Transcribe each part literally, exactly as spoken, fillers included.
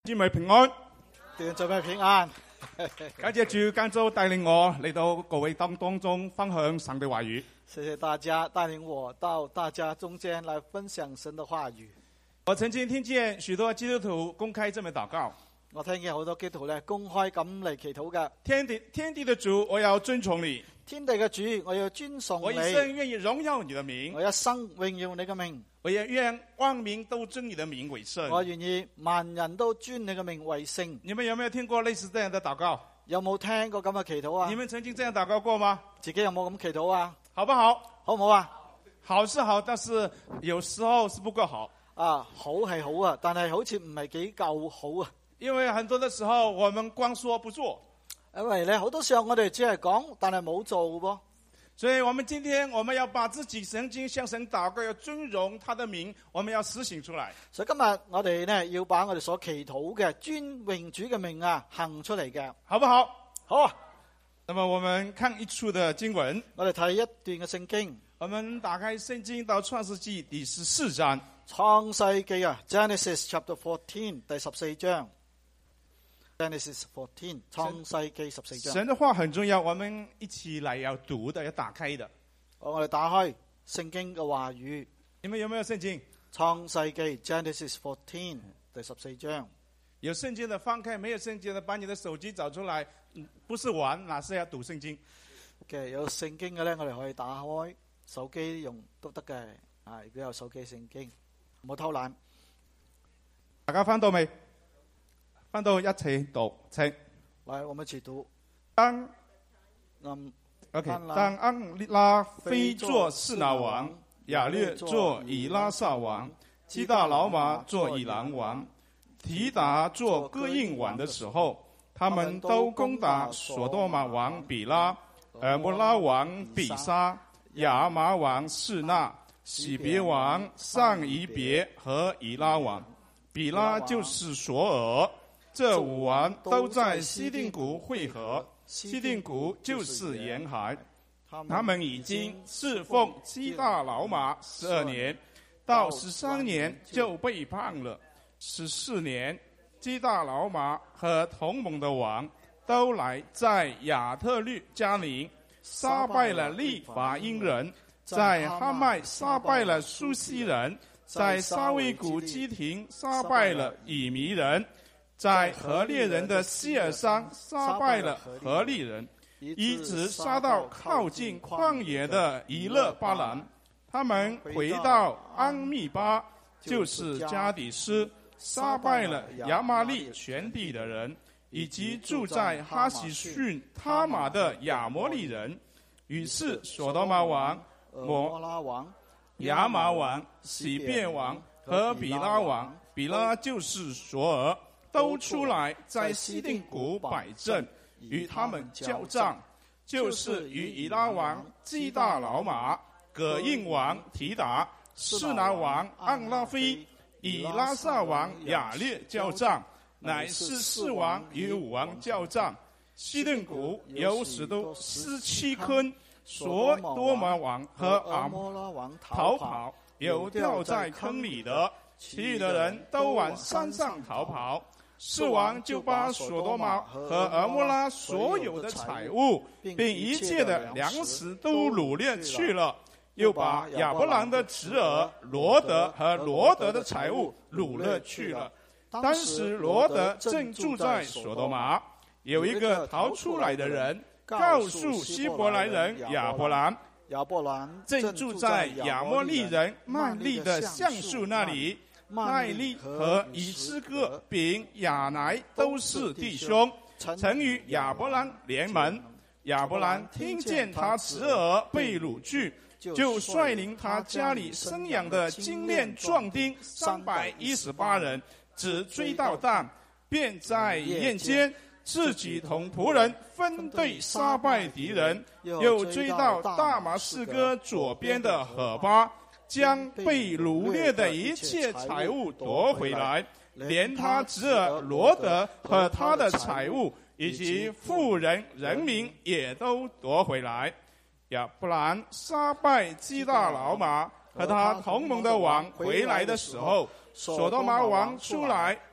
姊妹平安， 弟兄姊妹平安。 感謝主今周帶領我嚟到各位當當中分享神的話語。 謝謝大家帶領我到大家中間來分享神的話語。 我曾經聽見許多基督徒公開這麼禱告： 我聽見好多基督徒咧公開咁嚟祈禱嘅。 天地天地的主，我要尊崇你； 天地嘅主，我要尊崇你。 我一生願意榮耀你的名； 我一生榮耀你嘅名。 我也願萬民都尊你的名為聖。 我願意萬人都尊你嘅名為聖。 你們有沒有聽過類似這樣的禱告？ 有冇聽過咁嘅祈禱啊？ 你們曾經這樣禱告過嗎？ 自己有冇咁祈禱啊？ 好不好？ 好唔好啊？ 好是好，但是有時候是不夠好。 啊，好係好啊，但係好似唔係幾夠好啊。 因為很多的時候，我們光說不做。 因為咧好多時候我哋只係講，但係冇做噃。 所以我們今天我們要把自己曾經向神禱告，要尊榮他的名，我們要實行出來。 所以今日我哋呢要把我哋所祈禱嘅尊榮主嘅名啊行出嚟嘅， 好不好？ 好啊。 那麼我們看一處的經文， 我哋睇一段嘅聖經。 我們打開聖經到創世紀第十四章。 創世紀啊 ，Genesis chapter fourteen 第十四章。Genesis fourteen 創世紀十四章。 神的話很重要，我們一起來要讀的，要打開的。 我哋打開聖經嘅話語。 你們有沒有聖經？ 創世紀 Genesis fourteen 第十四章。 有聖經的翻開，沒有聖經的把你的手機找出來，不是玩，那是要讀聖經。 嘅、okay, 有聖經嘅咧，我哋可以打開手機用都得嘅。啊，如果有手機聖經，唔好偷懶。 大家翻到未？翻到一齊讀，請來，我們一起讀。 當嗯 OK，當安拉非做示拿王，亞略做以拉撒王，基大老馬做以蘭王，提達做哥印王的時候，他們都攻打所多瑪王比拉、俄摩拉王比沙、亞瑪王示拿、洗別王上以別和以拉王。比拉就是索爾。這五王都在西定谷會合，西定谷就是沿海。他們已經侍奉基大老馬十二年，到十三年就背叛了。十四年，基大老馬和同盟的王都來在亞特律加寧殺敗了利法因人，在哈麥殺敗了蘇西人，在沙威谷基亭殺敗了以米人，在何烈人的希爾山殺敗了何利人，一直殺到靠近曠野的以勒巴蘭。他們回到安密巴，就是加底斯，殺敗了亞瑪力全地的人，以及住在哈喜遜他瑪的亞摩利人。於是所多瑪王、摩拉王、亞瑪王、洗別王和比拉王，比拉就是索爾，都出來在西定谷擺陣，與他們交戰，就是與以拉王基大老馬、葛印王提達、示拿王安拉非、以拉撒王亞略交戰，乃是四王與五王交戰。西定谷有十多十七坑，所多瑪王和阿摩拉王逃跑，有掉在坑裏的，其餘的人都往山上逃跑。四王就把所多瑪和俄摩拉所有的財物，並一切的糧食都擄掠去了，又把亞伯蘭的侄兒羅德和羅德的財物擄掠去了。當時羅德正住在所多瑪，有一個逃出來的人告訴希伯來人亞伯蘭， 亞伯蘭正住在亞摩利人麥利的橡樹那裡。麥利和以斯各並亞乃都是弟兄，曾與亞伯蘭聯盟。亞伯蘭聽見他侄兒被擄去，就率領他家裡生養的精練壯丁三百一十八人，只追到但，便在夜間自己同僕人分隊殺敗敵人，又追到大馬士革左邊的河巴，將被擄掠的一切財物奪回來，連他侄兒羅德和他的財物以及婦人人民也都奪回來。亞伯蘭殺敗基大老馬和他同盟的王回來的時候，所多瑪王出來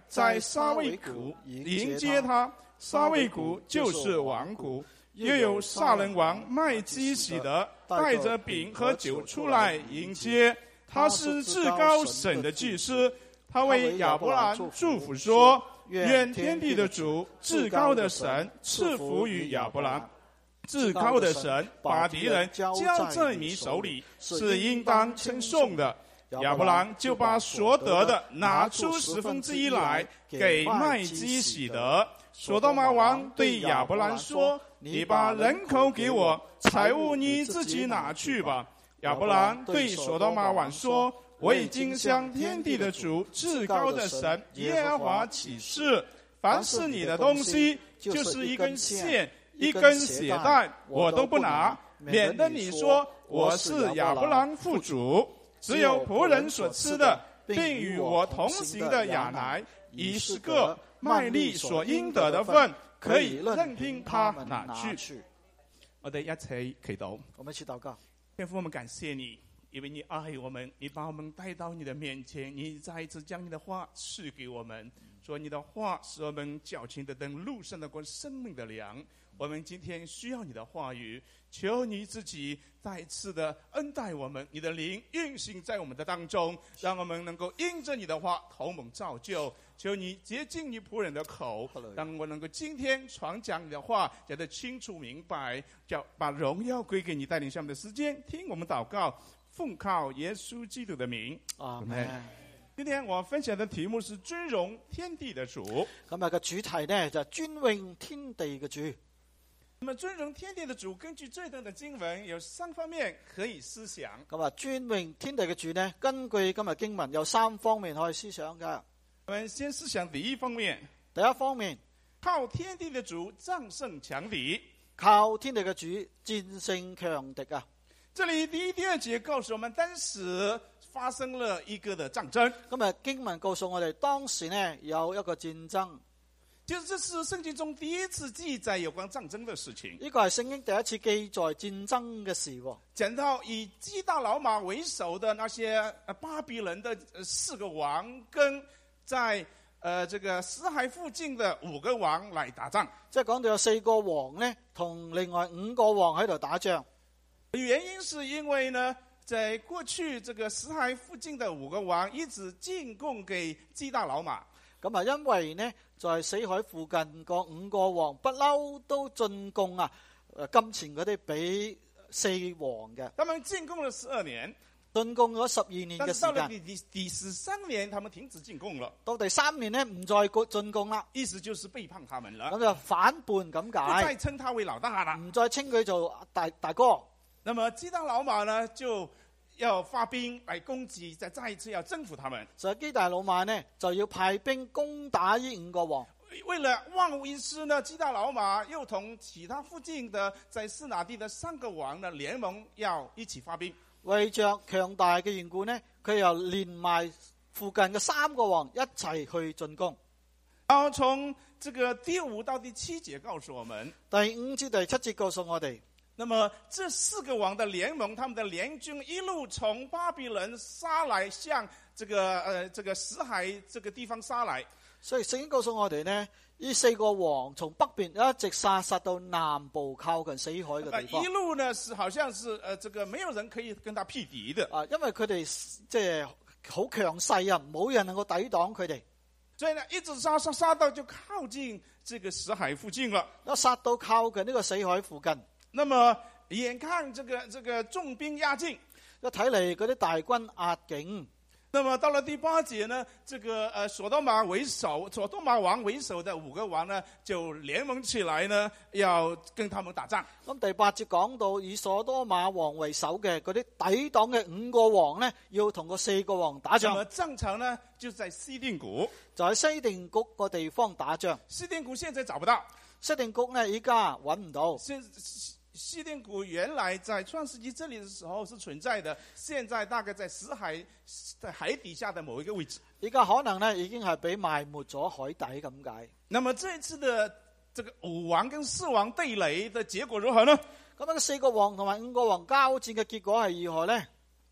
在沙威谷迎接他。沙威谷就是王谷。又有撒冷王麦基洗德带着饼和酒出来迎接，他是至高神的祭司。他为亚伯兰祝福说：愿天地的主，至高的神赐福于亚伯兰。至高的神把敌人交在你手里，是应当称颂的。亚伯兰就把所得的拿出十分之一来给麦基洗德。所多玛王对亚伯兰说：你把人口给我，财物你自己拿去吧。亚伯兰对所多玛王说：我已经向天地的主，至高的神耶和华起誓，凡是你的东西，就是一根线一根血带，我都不拿，免得你说我是亚伯兰父主。只有仆人所吃的，并与我同行的亚乃、以斯各、麦利所應得的份，可以任憑他拿去。我哋一齊祈禱。 我們一起禱告。 天父，我們感謝你，因為你愛我們，你把我們帶到你的面前，你再一次將你的話賜給我們，說你的話是我們腳前的燈，路上的光，生命的糧。我們今天需要你的話語，求你自己再次的恩待我們，你的靈運行在我們的當中，讓我們能夠因着你的話頭蒙造就。求你潔淨你僕人的口，讓我能夠今天傳講你的話講得清楚明白，叫把榮耀歸給你，帶領下面的時間聽我們禱告，奉靠耶穌基督的名，阿們。今天我分享的題目是尊榮天地的主。 今日嘅主題呢就係尊榮天地嘅主。 那麼尊榮天地的主，根據這段的經文有三方面可以思想。 咁啊，尊榮天地嘅主呢，根據今日經文有三方面可以思想嘅。 我們先思想第一方面。 第一方面， 靠天地的主戰勝強敵。 靠天地嘅主戰勝強敵啊！ 這裏第一、第二節告訴我們，當時發生了一個的戰爭。 今日經文告訴我哋，當時呢有一個戰爭。 其實這是聖經中第一次記載有關戰爭的事情。 呢個係聖經第一次記載戰爭嘅事。 講到以基大老馬為首的那些巴比倫的四個王，跟在呃這個死海附近的五個王來打仗。 即係講到有四個王呢，同另外五個王喺度打仗。 原因是因為呢，在過去這個死海附近的五個王一直進貢給基大老馬。 咁啊，因為呢，在死海附近個五個王不嬲都進貢啊，金錢嗰啲俾四王嘅。 他們進貢了十二年， 進貢咗十二年嘅時間。 但係到了第第第十三年，他們停止進貢了。 到第三年呢，唔再進貢啦， 意思就是背叛他們了。 咁就反叛咁解， 不再稱他為老大啦， 唔再稱佢做大大哥。 那麼基大老馬呢，就要發兵來攻擊，再再一次要征服他們。 所以基大老馬呢就要派兵攻打呢五個王。 為了萬無一失呢，基大老馬又同其他附近的在示拿地的三個王呢聯盟，要一起發兵。 為着強大嘅緣故呢，佢又連埋附近嘅三個王一齊去進攻。 然後從這個第五到第七節告訴我們， 第五至第七節告訴我哋。 那麼這四個王的聯盟，他們的聯軍一路從巴比倫殺來，向這個呃這個死海這個地方殺來。 所以聖經告訴我哋呢，呢四個王從北邊一直殺殺到南部靠近死海嘅地方。 一路呢是好像是呃這個沒有人可以跟他匹敵的啊，因為佢哋即係好強勢啊，冇人能夠抵擋佢哋。 所以呢，一直殺殺殺到就靠近這個死海附近了。 一殺到靠近呢個死海附近。 那麼眼看這個這個重兵壓境， 一睇嚟嗰啲大軍壓境。 那麼到了第八節呢，這個呃所多瑪為首，所多瑪王為首的五個王呢，就聯盟起來呢，要跟他們打仗。 咁第八節講到以所多瑪王為首嘅嗰啲抵擋嘅五個王呢，要同個四個王打仗。 那麼戰場呢就在西定谷， 就喺西定谷個地方打仗。 西定谷現在找不到， 西定谷呢依家揾唔到。 西定谷原來在創世紀這裡的時候是存在的，現在大概在死海在海底下的某一個位置。 而家可能呢已經係被埋沒咗海底咁解。 那麼這一次的這個五王跟四王對壘的結果如何呢？ 咁樣四個王同埋五個王交戰嘅結果係如何呢？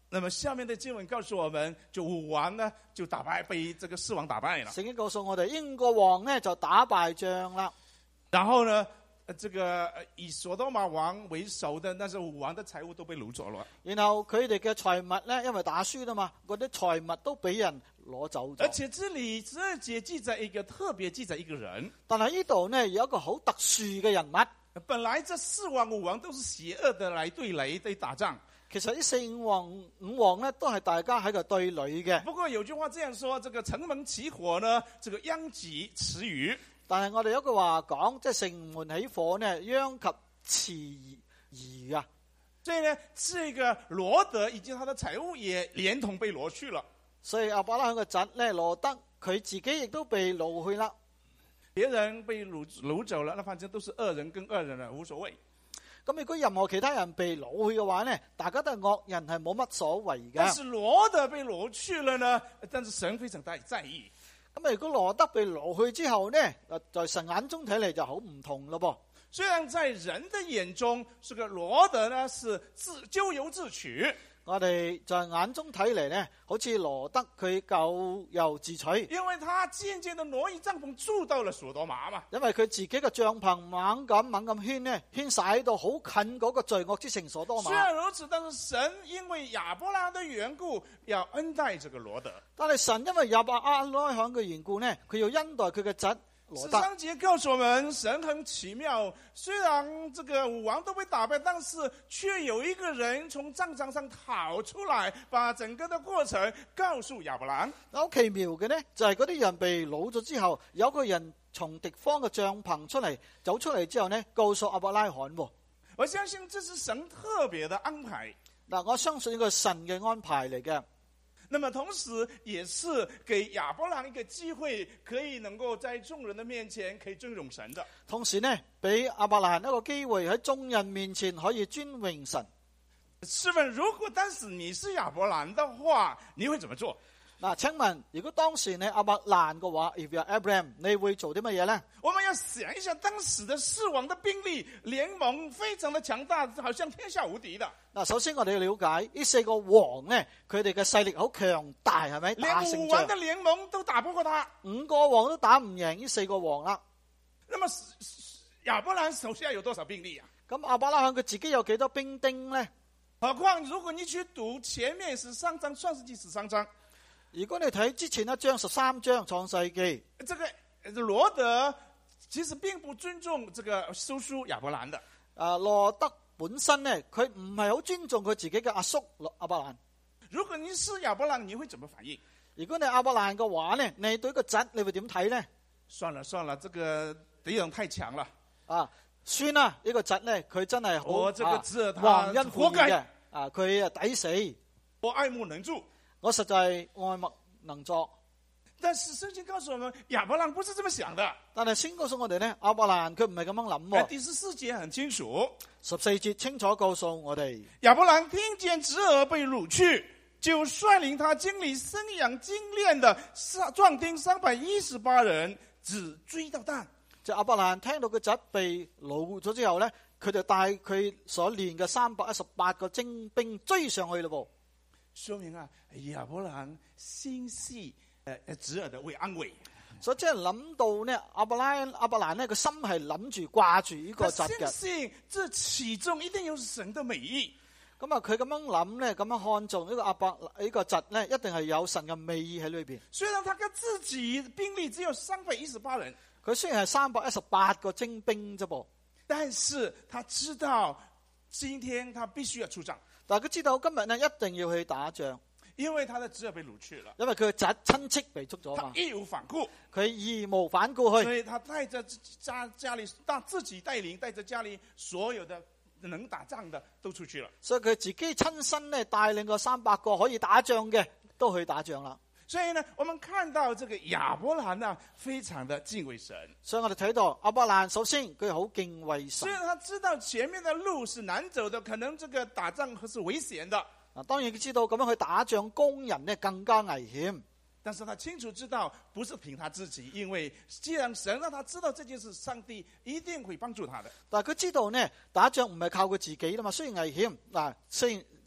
那麼下面的經文告訴我們，就武王呢就打敗，被這個四王打敗了。 聖經告訴我哋，英國王呢就打敗仗啦。 然後呢，這個以所多瑪王為首的，那是武王的財物都被擄走了。 然後佢哋嘅財物呢，因為打輸啦嘛，嗰啲財物都俾人攞走咗。 而且這裏十二節記載一個特別記載一個人， 但係呢度呢有一個好特殊嘅人物。 本來這四王五王都是邪惡的來對壘對打仗。 其實呢四五王五王呢都係大家喺度對壘嘅。 不過有句話這樣說，這個城門起火呢，這個殃及池魚。 但係我哋有句話講，即係城門起火呢，殃及池魚啊。 所以呢，這個羅德以及他的財物也連同被擄去了。 所以亞伯拉罕嘅侄咧羅德，佢自己亦都被擄去啦。 別人被擄擄走了，那反正都是惡人跟惡人了，無所謂。 咁如果任何其他人被擄去嘅話呢，大家都係惡人，係冇乜所謂嘅。 但是羅德被擄去了呢，但是神非常大在意。 咁如果羅德被擄去之後呢，在神眼中睇嚟就好唔同咯噃。 雖然在人的眼中，這個羅德呢是自咎由自取。 我哋在眼中睇嚟呢，好似羅德佢咎由自取， 因為他漸漸地挪移帳篷住到了所多瑪嘛。 因為佢自己嘅帳篷猛咁猛咁圈呢，圈晒到好近嗰個罪惡之城所多瑪。 雖然如此，但是神因為亞伯拉罕的緣故，要恩待這個羅德。 但係神因為亞伯拉罕嘅緣故呢，佢要恩待佢嘅侄羅德。 十三節告訴我們，神很奇妙，雖然這個武王都被打敗，但是卻有一個人從戰場上逃出來，把整個的過程告訴亞伯蘭。 好奇妙嘅呢，就係嗰啲人被擄咗之後，有個人從敵方嘅帳篷出嚟，走出嚟之後呢，告訴亞伯拉罕。 我相信這是神特別的安排。 嗱，我相信呢個神嘅安排嚟嘅。 那麼同時也是給亞伯蘭一個機會，可以能夠在眾人的面前可以尊榮神的。 同時呢，俾亞伯蘭一個機會喺眾人面前可以尊榮神。 試問，如果當時你是亞伯蘭的話，你會怎麼做？ 嗱，請問如果當時你亞伯蘭嘅話 ，If you're Abraham，你會做啲乜嘢呢？ 我們要想一下，當時的四王的兵力聯盟非常的強大，好像天下無敵的。 嗱，首先我哋要了解呢四個王呢，佢哋嘅勢力好強大，係咪？ 連五王的聯盟都打不過他， 五個王都打唔贏呢四個王啦。 那麼亞伯蘭手下有多少兵力啊？ 咁亞伯拉罕佢自己有幾多兵丁呢？ 何況如果你去讀前面十三章創世記十三章。 如果你睇之前一章十三章創世記， 這個羅德其實並不尊重這個叔叔亞伯蘭的。 啊，羅德本身呢，佢唔係好尊重佢自己嘅阿叔亞伯蘭。 如果你是亞伯蘭，你會怎麼反應？ 如果你亞伯蘭嘅話呢，你對個侄你會點睇呢？ 算了算了，這個敵人太強了。 啊，算啦，呢、這個侄呢，佢真係好我這個侄他忘恩負義嘅。啊，佢啊抵死。 我愛莫能助。 我實在愛莫能助， 但是聖經告訴我們，亞伯蘭不是這麼想的。 但係先告訴我哋呢，亞伯蘭佢唔係咁樣諗。 第十四節很清楚， 十四節清楚告訴我哋， 亞伯蘭聽見侄兒被擄去，就率領他經歷生養精練的壯丁三百一十八人，只追到但。 就亞伯蘭聽到個侄被擄咗之後呢，佢就帶佢所練嘅三百一十八個精兵追上去咯噃。 說明啊，亞伯蘭心繫誒侄兒的為安危， 所以即係諗到呢，亞伯拉亞伯蘭呢個心係諗住掛住呢個侄嘅。 相信這其中一定有神的美意。 咁啊，佢咁樣諗呢，咁樣看重呢個亞伯呢個侄呢，一定係有神嘅美意喺裏邊。 雖然他嘅自己兵力只有三百一十八人， 佢雖然係三百一十八個精兵啫噃， 但是他知道今天他必須要出戰。 但係佢知道今日呢一定要去打仗， 因為他的侄兒被擄去了， 因為佢嘅侄親戚被捉咗嘛， 他義無反顧， 佢義無反顧去， 所以他帶着家家裏帶自己帶領，帶着家裏所有的能打仗的都出去了， 所以佢自己親身呢帶領個三百個可以打仗嘅都去打仗啦。 所以呢，我們看到這個亞伯蘭呢，非常的敬畏神。 所以我哋睇到亞伯蘭，首先佢好敬畏神。 雖然他知道前面的路是難走的，可能這個打仗是危險的。 嗱，當然佢知道咁樣去打仗，工人呢更加危險。 但是他清楚知道，不是憑他自己，因為既然神讓他知道這件事，上帝一定會幫助他的。 但係佢知道呢，打仗唔係靠佢自己啦嘛，雖然危險嗱，雖然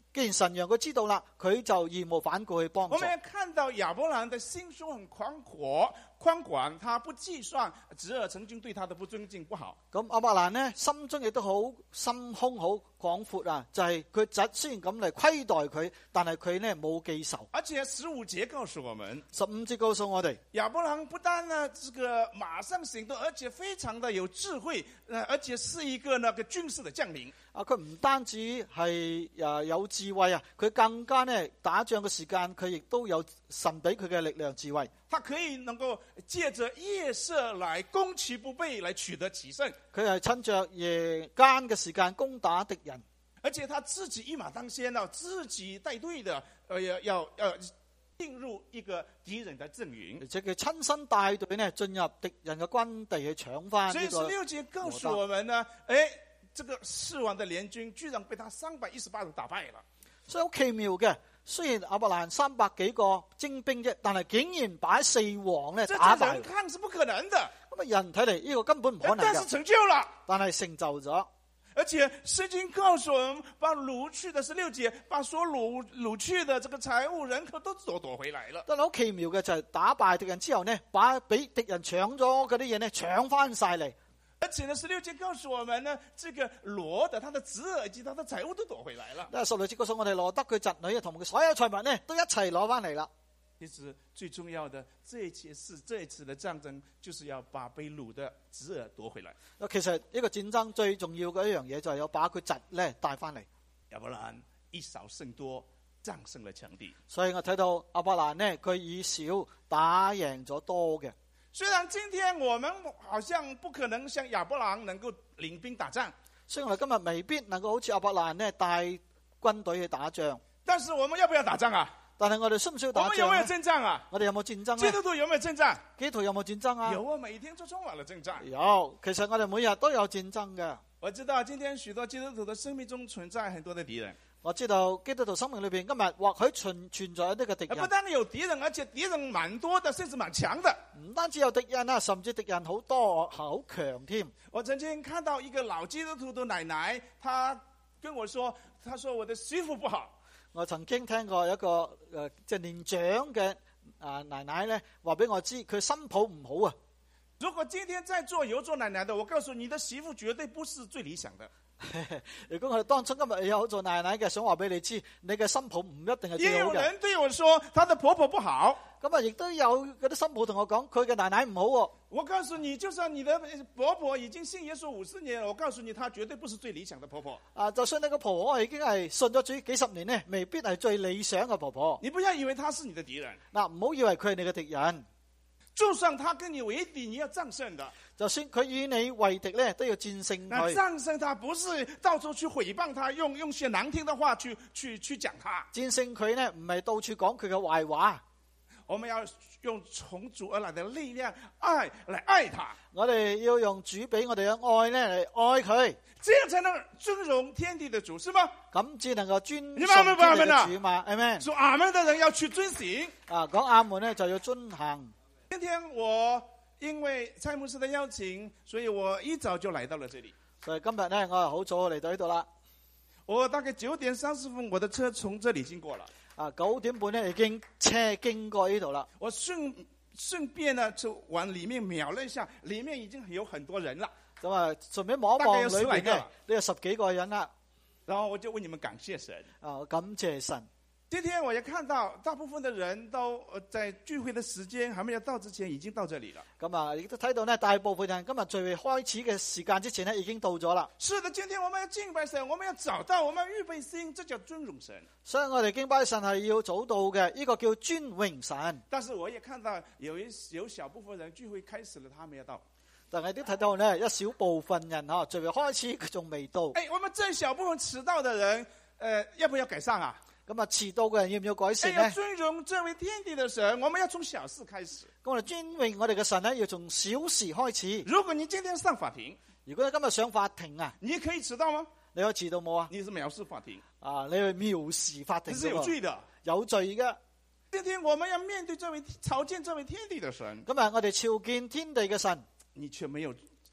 既然神讓佢知道啦，佢就義無反顧去幫助。 我們也看到亞伯蘭的心胸很寬闊、寬廣，他不計算侄兒曾經對他的不尊敬不好。 咁亞伯蘭呢，心中亦都好心胸好廣闊啊，就係佢侄雖然咁嚟虧待佢，但係佢呢冇記仇。 而且十五節告訴我們， 十五節告訴我哋， 亞伯蘭不但呢這個馬上行動，而且非常的有智慧，而且是一個那個軍事的將領。 啊，佢唔單止係誒有智慧啊，佢更加呢打仗嘅時間，佢亦都有神俾佢嘅力量智慧。 他可以能夠借着夜色來攻其不備，來取得其勝。 佢係趁着夜間嘅時間攻打敵人， 而且他自己一馬當先啊，自己帶隊的，呃，要要要進入一個敵人的陣營， 而且佢親身帶隊呢進入敵人嘅軍地去搶翻。 所以十六節告訴我們呢，誒，這個四王的聯軍居然被他三百一十八人打敗了。 所以好奇妙嘅，雖然亞伯蘭三百幾個精兵啫，但係竟然擺四王咧打敗。 人看是不可能的。 咁啊，人睇嚟呢個根本唔可能嘅。 但是成就了， 但係成就咗。 而且聖經告訴我們，把擄去的十六節，把所擄擄去的這個財物人口都奪奪回來了。 但係好奇妙嘅就係打敗敵人之後呢，把俾敵人搶咗嗰啲嘢呢搶翻晒嚟。 而且呢，十六節告訴我們呢，這個羅德他的侄兒以及他的財物都奪回來了。 嗱，十六節告訴我哋羅德佢侄女啊，同埋佢所有財物呢，都一齊攞翻嚟啦。 其實最重要的，這一次是這一次的戰爭，就是要把被擄的侄兒奪回來。 其實呢個戰爭最重要嘅一樣嘢就係要把佢侄咧帶翻嚟。 亞伯蘭以少勝多，戰勝了強敵。 所以我睇到亞伯蘭呢，佢以少打贏咗多嘅。 雖然今天我們好像不可能像亞伯蘭能夠領兵打仗， 雖然我哋今日未必能夠好似亞伯蘭呢帶軍隊去打仗， 但是我們要不要打仗啊？ 但係我哋需唔需要打仗？ 我們有沒有征戰啊？ 我哋有冇戰爭基督徒有沒有征戰？ 基督徒有冇戰爭啊？ 有啊，每天都充滿了征戰。 有，其實我哋每日都有戰爭嘅。 我知道今天許多基督徒的生命中存在很多的敵人。 我知道基督徒生命裏邊今日或許存存在呢個敵人。 不單有敵人，而且敵人蠻多的，甚至蠻強的。 唔單止有敵人啊，甚至敵人好多，好強添。 我曾經看到一個老基督徒的奶奶，她跟我說，她說我的媳婦不好。 我曾經聽過一個誒，即、呃、係年長嘅啊奶奶咧，話俾我知佢心抱唔好啊。 如果今天在做有做奶奶的，我告訴你，你的媳婦絕對不是最理想的。 如果我哋當初今日有做奶奶嘅，想話俾你知，你嘅心抱唔一定係最好嘅。 也有人對我說，她的婆婆不好。 咁啊，亦都有嗰啲心抱同我講，佢嘅奶奶唔好喎。 我告訴你，就算你的婆婆已經信耶穌五十年，我告訴你，她絕對不是最理想的婆婆。 啊，就算你個婆婆已經係信咗主幾十年呢，未必係最理想嘅婆婆。 你不要以為她是你的敵人。 嗱，唔好以為佢係你嘅敵人。 就算他跟你為敵，你要戰勝的。 就算佢與你為敵咧，都要戰勝佢。 那戰勝他不是到處去誹謗他，用用些難聽的話去去去講他。 戰勝佢呢，唔係到處講佢嘅壞話。 我們要用從主而來的力量，愛來愛他。 我哋要用主俾我哋嘅愛咧嚟愛佢， 這樣才能尊榮天地的主，是嗎？ 咁只能夠尊崇你們阿們不阿們啊？ 主嘛，阿們。 說阿們的人要去遵行。 啊，講阿們呢就要遵行。 今天我因為蔡牧師的邀請，所以我一早就來到了這裡。 所以今日呢，我係好早嚟到呢度啦。 我大概九點三十分，我的車從這裡經過了。 啊，九點半呢已經車經過呢度啦。 我順順便呢就往裡面瞄了一下，裡面已經有很多人了。 咁啊，順便望一望裏邊呢，呢有十幾個人啦。 然後我就為你們感謝神。 啊，感謝神。 今天我也看到大部分的人都在聚會的時間還沒有到之前已經到這裡了。 咁啊，亦都睇到呢，大部分人今日聚會開始嘅時間之前呢已經到咗啦。 是的，今天我們要敬拜神，我們要找到，我們要預備心，這叫尊榮神。 所以我哋敬拜神係要早到嘅，呢個叫尊榮神。 但是我也看到有一有小部分人聚會開始了，他沒有到。 但係都睇到呢，一小部分人嗬聚會開始佢仲未到。 誒，我們這小部分遲到的人，呃，要不要改善啊？ 咁啊，遲到嘅人要唔要改善呢？ 要尊榮這位天地的神，我們要從小事開始。 咁我哋尊榮我哋嘅神呢，要從小事開始。 如果你今天上法庭， 如果你今日上法庭啊， 你可以遲到嗎？ 你可以遲到冇啊？ 你是藐視法庭啊！你去藐視法庭， 這是有罪的， 有罪嘅。 今天我們要面對這位朝見這位天地的神， 今日我哋朝見天地嘅神， 你卻沒有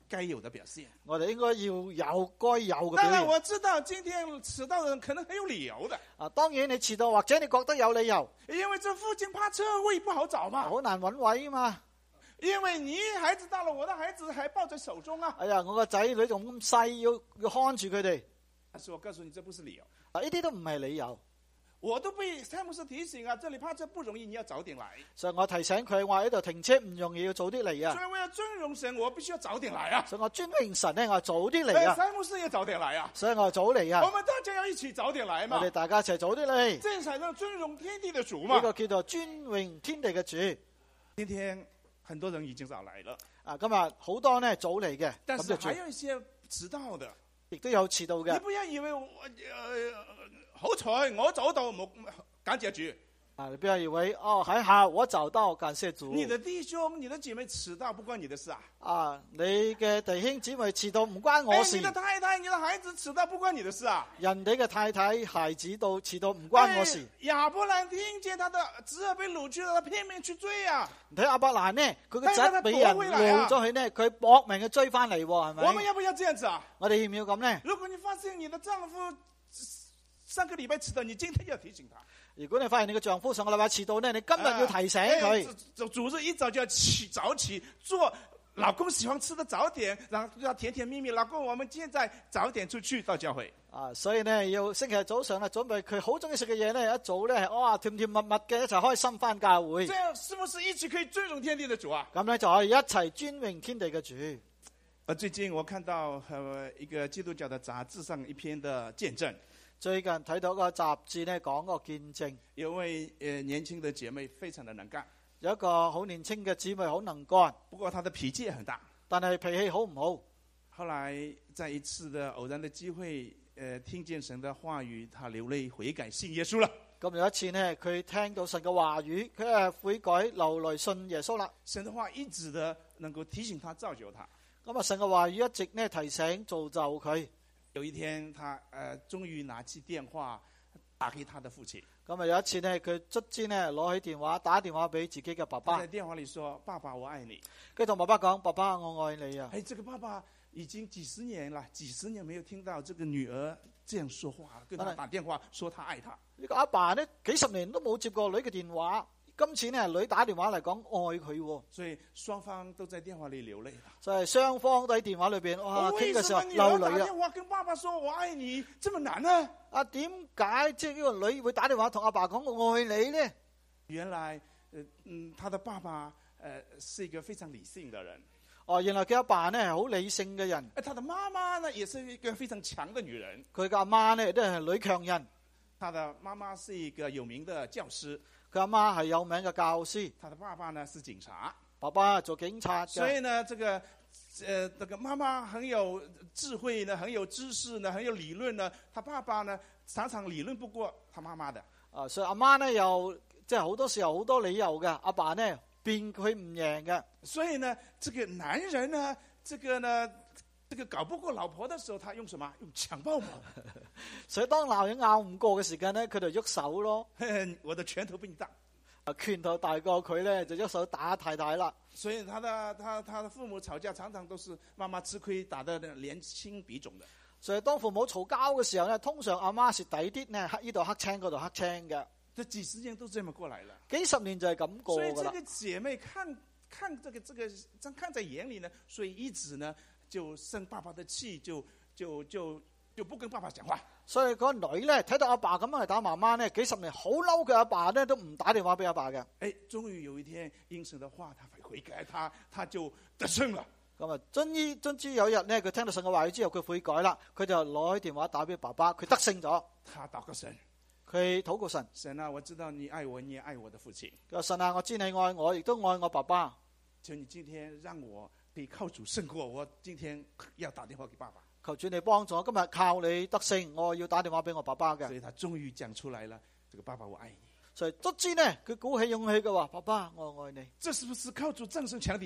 该有的表现。 我哋應該要有該有嘅表當然現。 我知道今天遲到的人可能很有理由的， 啊，當然你遲到或者你覺得有理由， 因為這附近泊車位不好找嘛。 好難揾位啊嘛。 因為你孩子到了，我的孩子還抱在手中啊。 哎呀，我個仔女仲咁細，要要看住佢哋。 但是我告訴你，這不是理由。 啊，呢啲都唔係理由。 我都被蔡牧師提醒啊，這裡泊車不容易，你要早點來。 所以我提醒佢話呢度停車唔容易，要早啲嚟啊。 所以為了尊榮神，我必須要早點來啊。 所以我尊榮神咧，我早啲嚟啊。 蔡牧師也早點來啊。 所以我早嚟啊。 我們大家要一起早點來嘛。 我哋大家一齊早啲嚟。 這才能尊榮天地的主嘛。 呢個叫做尊榮天地嘅主。 今天很多人已經早來了。 啊，今日好多呢早嚟嘅， 但是咁就還有一些遲到的。 亦都有遲到嘅。 你不要以為我，呃，好彩我早到，冇感謝主。 啊，你不要以為哦，還好我早到，感謝主。 你的弟兄、你的姐妹遲到不關你的事啊。 啊，你嘅弟兄姊妹遲到唔關我事。 哎，你的太太、你的孩子遲到不關你的事啊。 人哋嘅太太、孩子到遲到唔關我事。 哎，亞伯蘭聽見他的侄兒被擄去了，他拼命去追啊。 睇亞伯蘭呢，佢個侄俾人擄咗去呢，佢搏命去追翻嚟，係咪？ 我們要不要這樣子啊？ 我哋要唔要咁呢？ 如果你發現你的丈夫上個禮拜遲到，你今天要提醒他。 如果你發現你嘅丈夫上個禮拜遲到呢，你今日要提醒佢。 主主日一早就要起早起做老公喜歡吃的早點，然後要甜甜蜜蜜。老公，我們現在早點出去到教會。 啊，所以呢，要星期日早上啊，準備佢好中意食嘅嘢呢，一早呢，哇，甜甜蜜蜜嘅一齊開心翻教會。 這樣是不是一起可以尊榮天地的主啊？ 咁呢，就可以一齊尊榮天地嘅主。 呃，最近我看到呃一個基督教的雜誌上一篇的見證。 最近睇到個雜誌呢，講個見證， 有位呃年輕的姐妹非常的能幹， 有一個好年輕嘅姊妹好能幹， 不過她的脾氣也很大， 但係脾氣好唔好？ 後來在一次的偶然的機會，呃聽見神的話語，她流淚悔改信耶穌了。 咁有一次呢，佢聽到神嘅話語，佢係悔改流淚信耶穌啦。 神的話一直的能夠提醒她造就她。 咁啊，神嘅話語一直呢提醒造就佢。 有一天，他呃終於拿起電話打給他的父親。 咁啊，有一次呢，佢卒之呢攞起電話打電話俾自己嘅爸爸。 他在電話裏說：爸爸，我愛你。 佢同爸爸講：爸爸，我愛你啊！ 哎，這個爸爸已經幾十年了，幾十年沒有聽到這個女兒這樣說話，跟他打電話說他愛他。 呢個阿爸呢，幾十年都冇接過女嘅電話。今次呢，女打電話嚟講愛佢， 所以雙方都在電話裏流淚啦。 就係雙方都喺電話裏邊哇傾嘅時候流淚啦。 為什麼女兒打電話跟爸爸說我愛你這麼難呢？ 啊，點解即係呢個女會打電話同阿爸講我愛你呢？ 原來，呃嗯，他的爸爸，呃，是一個非常理性的人。 哦，原來佢阿爸呢係好理性嘅人。 誒，他的媽媽呢，也是一個非常強的女人。 佢嘅阿媽呢都係女強人。 他的媽媽是一個有名的教師。 佢阿媽係有名嘅教師， 他的爸爸呢是警察， 爸爸做警察嘅。 所以呢，這個，呃，這個媽媽很有智慧呢，很有知識呢，很有理論呢。他爸爸呢，常常理論不過他媽媽的。 啊，所以阿媽呢又即係好多時候好多理由嘅，阿爸呢辯佢唔贏嘅。 所以呢，這個男人呢，這個呢，這個搞不過老婆的時候，他用什麼？用強暴嘛。 所以當鬧人拗唔過嘅時間呢，佢就喐手咯。 我的拳頭比你大， 啊，拳頭大過佢咧，就喐手打太太啦。 所以他的他他的父母吵架，常常都是媽媽吃虧，打得連青鼻腫的。 所以當父母嘈交嘅時候呢，通常阿媽蝕底啲呢，黑呢度黑青嗰度黑青嘅。 這幾十年都這麼過來了， 幾十年就係咁過噶啦。 所以這個姐妹看看這個這個，看在眼裏呢，所以一直呢。就生爸爸的氣，就就就就不跟爸爸講話。所以個女咧睇到阿爸咁樣嚟打媽媽咧，幾十年好嬲嘅阿爸咧都唔打電話俾阿爸嘅。誒，終於有一天應神的話，他悔改，他他就得勝了。咁啊，終於終於有一日咧，佢聽到神嘅話語之後，佢悔改啦，佢就攞起電話打俾爸爸，佢得勝咗。他禱告神，佢禱告神，神啊，我知道你愛我，你也愛我的父親。佢話神啊，我知你愛我，亦都愛我爸爸。求你今天讓我。可以靠主勝過，我今天要打電話給爸爸。求主你幫助我，今日靠你得勝，我要打電話俾我爸爸嘅。所以他終於講出來了，這個爸爸我愛你。所以卒之呢，佢鼓起勇氣嘅話，爸爸我愛你。這是不是靠主戰勝強敵啊？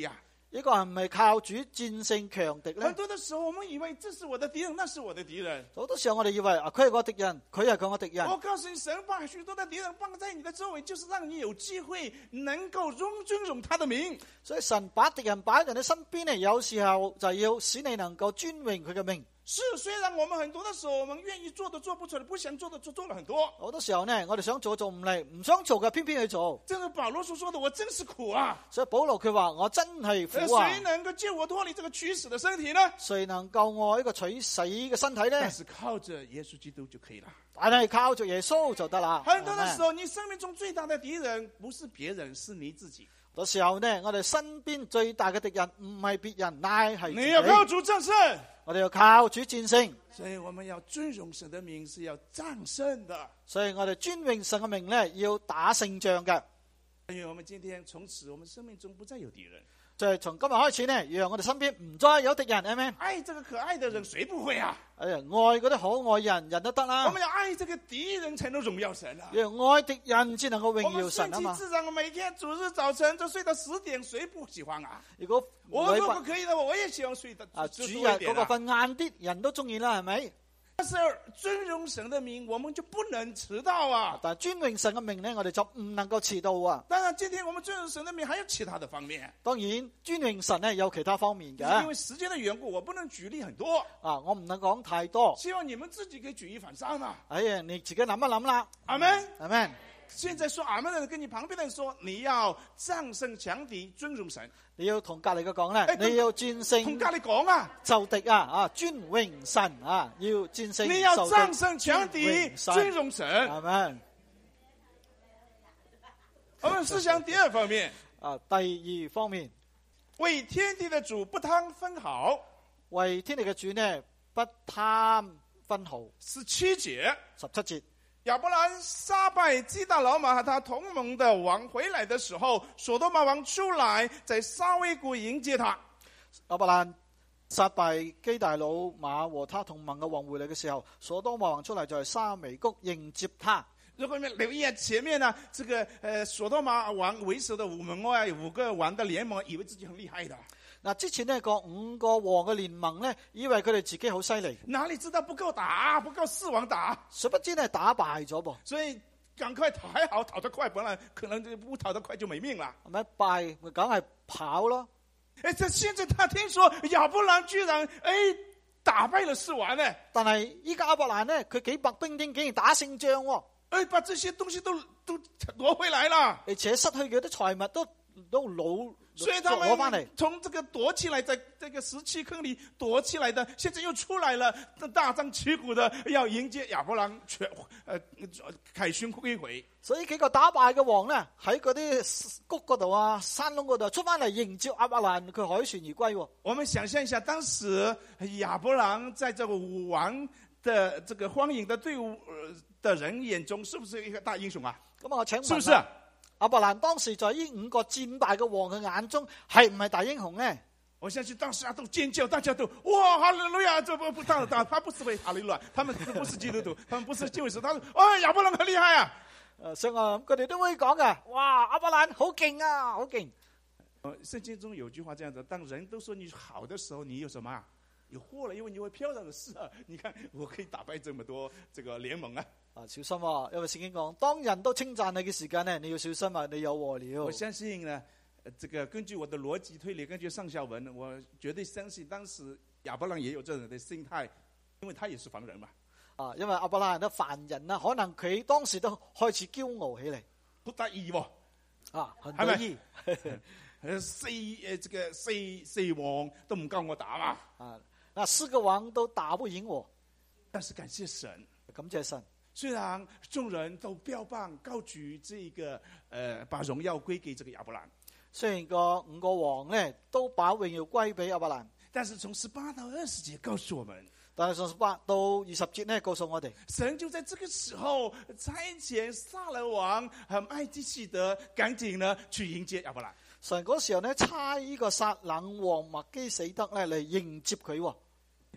呢個係唔係靠主戰勝強敵咧？ 很多的時候，我們以為這是我的敵人，那是我的敵人。 好多時候我哋以為啊，佢係我敵人，佢係佢我敵人。 我告訴你，神把許多的敵人放在你的周圍，就是讓你有機會能夠尊尊重他的名。 所以神把敵人擺喺你身邊咧，有時候就要使你能夠尊榮佢嘅名。 是，雖然我們很多的時候，我們願意做的做不出來，不想做的做做了很多。 好多時候呢，我哋想做做唔嚟，唔想做嘅偏偏去做。 這個保羅所說的，我真是苦啊！ 所以保羅佢話我真係苦啊！ 誰能夠救我脫離這個取死的身體呢？ 誰能救我呢個取死嘅身體呢？ 但是靠着耶穌基督就可以了。 但係靠着耶穌就得啦。 很多的時候，你生命中最大的敵人不是別人，是你自己。 到時候呢，我哋身邊最大嘅敵人唔係別人，乃係自己。 你要靠主戰勝， 我哋要靠主戰勝。 所以我們要尊榮神的名，是要戰勝的。 所以我哋尊榮神嘅名呢，要打勝仗嘅。 因為我們今天從此，我們生命中不再有敵人。 就係從今日開始呢，讓我哋身邊唔再有敵人，係咪？ 愛這個可愛的人，誰不會啊？ 哎呀，愛嗰啲可愛人，人都得啦。 我們要愛這個敵人，才能榮耀神啊！ 要愛敵人，先能夠榮耀神啊嘛。 我們順其自然，每天主日早晨就睡到十點，誰不喜歡啊？ 如果我如果可以的話，我也喜歡睡得啊，主日嗰個瞓晏啲，人都中意啦，係咪？ 但是尊榮神的名，我們就不能遲到啊！ 但係尊榮神嘅名呢，我哋就唔能夠遲到啊！ 當然，今天我們尊榮神的名還有其他的方面。 當然，尊榮神呢有其他方面嘅。 因為時間的緣故，我不能舉例很多啊，我唔能講太多。 希望你們自己可以舉一反三嘛。 哎呀，你自己諗一諗啦。 阿門， 阿門。 現在說阿門的人，跟你旁邊的人說，你要戰勝強敵，尊榮神。你要同隔籬嘅講咧，你要戰勝。 同隔籬講啊， 仇敵啊啊，尊榮神啊，要戰勝。 你要戰勝強敵，尊榮神。 阿門。 我們思想第二方面啊，第二方面， 為天地的主不貪分毫， 為天地嘅主呢不貪分毫。 十七節， 十七節。 亞伯蘭殺敗基大老馬和他同盟的王回來的時候，所多瑪王出來在沙威谷迎接他。 亞伯蘭殺敗基大老馬和他同盟嘅王回來嘅時候，所多瑪王出嚟在沙微谷迎接他。 如果你留意下前面呢，這個呃所多瑪王為首的五門外五個王的聯盟，以為自己很厲害的。 嗱，之前呢個五個王嘅聯盟呢，以為佢哋自己好犀利， 哪裏知道不夠打，不夠四王打， 殊不知呢打敗咗噃。 所以趕快逃，還好逃得快，本來可能不逃得快就沒命了。 係咪敗？咪梗係跑咯。 誒，這現在他聽說亞伯蘭居然誒打敗了四王呢， 但係依家亞伯蘭呢，佢幾百兵丁竟然打勝仗喎， 誒把這些東西都都攞回來了， 而且失去嘅啲財物都都攞。 所以他們從這個躲起來，在這個石砌坑裏躲起來的，現在又出來了，大張旗鼓的要迎接亞伯蘭全，呃，凱旋歸回。 所以幾個打敗嘅王呢，喺嗰啲谷嗰度啊、山窿嗰度出翻嚟迎接亞伯蘭，佢凱旋而歸。 我們想象一下，當時亞伯蘭在這個武王的這個歡迎的隊伍的人眼中，是不是一個大英雄啊？ 咁我請問， 是不是？ 亞伯蘭當時在呢五個戰敗嘅王嘅眼中，係唔係大英雄呢？ 我相信當時啊都尖叫，大家都哇哈利路亞！這不不當當，他不是為哈利路亞，他們不是基督徒，他們不是救世，他說哦亞伯蘭很厲害啊！ 誒，所以我佢哋都會講嘅，哇亞伯蘭好勁啊，好勁！ 聖經中有句話這樣子：當人都說你好的時候，你有什麼？有禍了，因為你會漂亮的事啊！你看我可以打敗這麼多這個聯盟啊！ 啊，小心啊！因為聖經講，當人都稱讚你嘅時間呢，你要小心啊！你有禍了。 我相信呢，這個根據我的邏輯推理，根據上下文，我絕對相信當時亞伯蘭也有這樣的心態，因為他也是凡人嘛。 啊，因為亞伯蘭都凡人啦，可能佢當時都開始驕傲起嚟。 不得意喎， 啊，很得意。 四誒，這個四四王都唔夠我打嘛。 啊，那四個王都打不贏我， 但是感謝神， 感謝神。 雖然眾人都標榜高舉這個，呃，把榮耀歸給這個亞伯蘭。 雖然個五個王呢都把榮耀歸俾亞伯蘭， 但是從十八到二十節告訴我們， 但係從十八到二十節呢告訴我哋， 神就在這個時候差遣撒勒王和麥基洗德趕緊呢去迎接亞伯蘭。 神嗰時候呢差呢個撒冷王麥基洗德呢嚟迎接佢。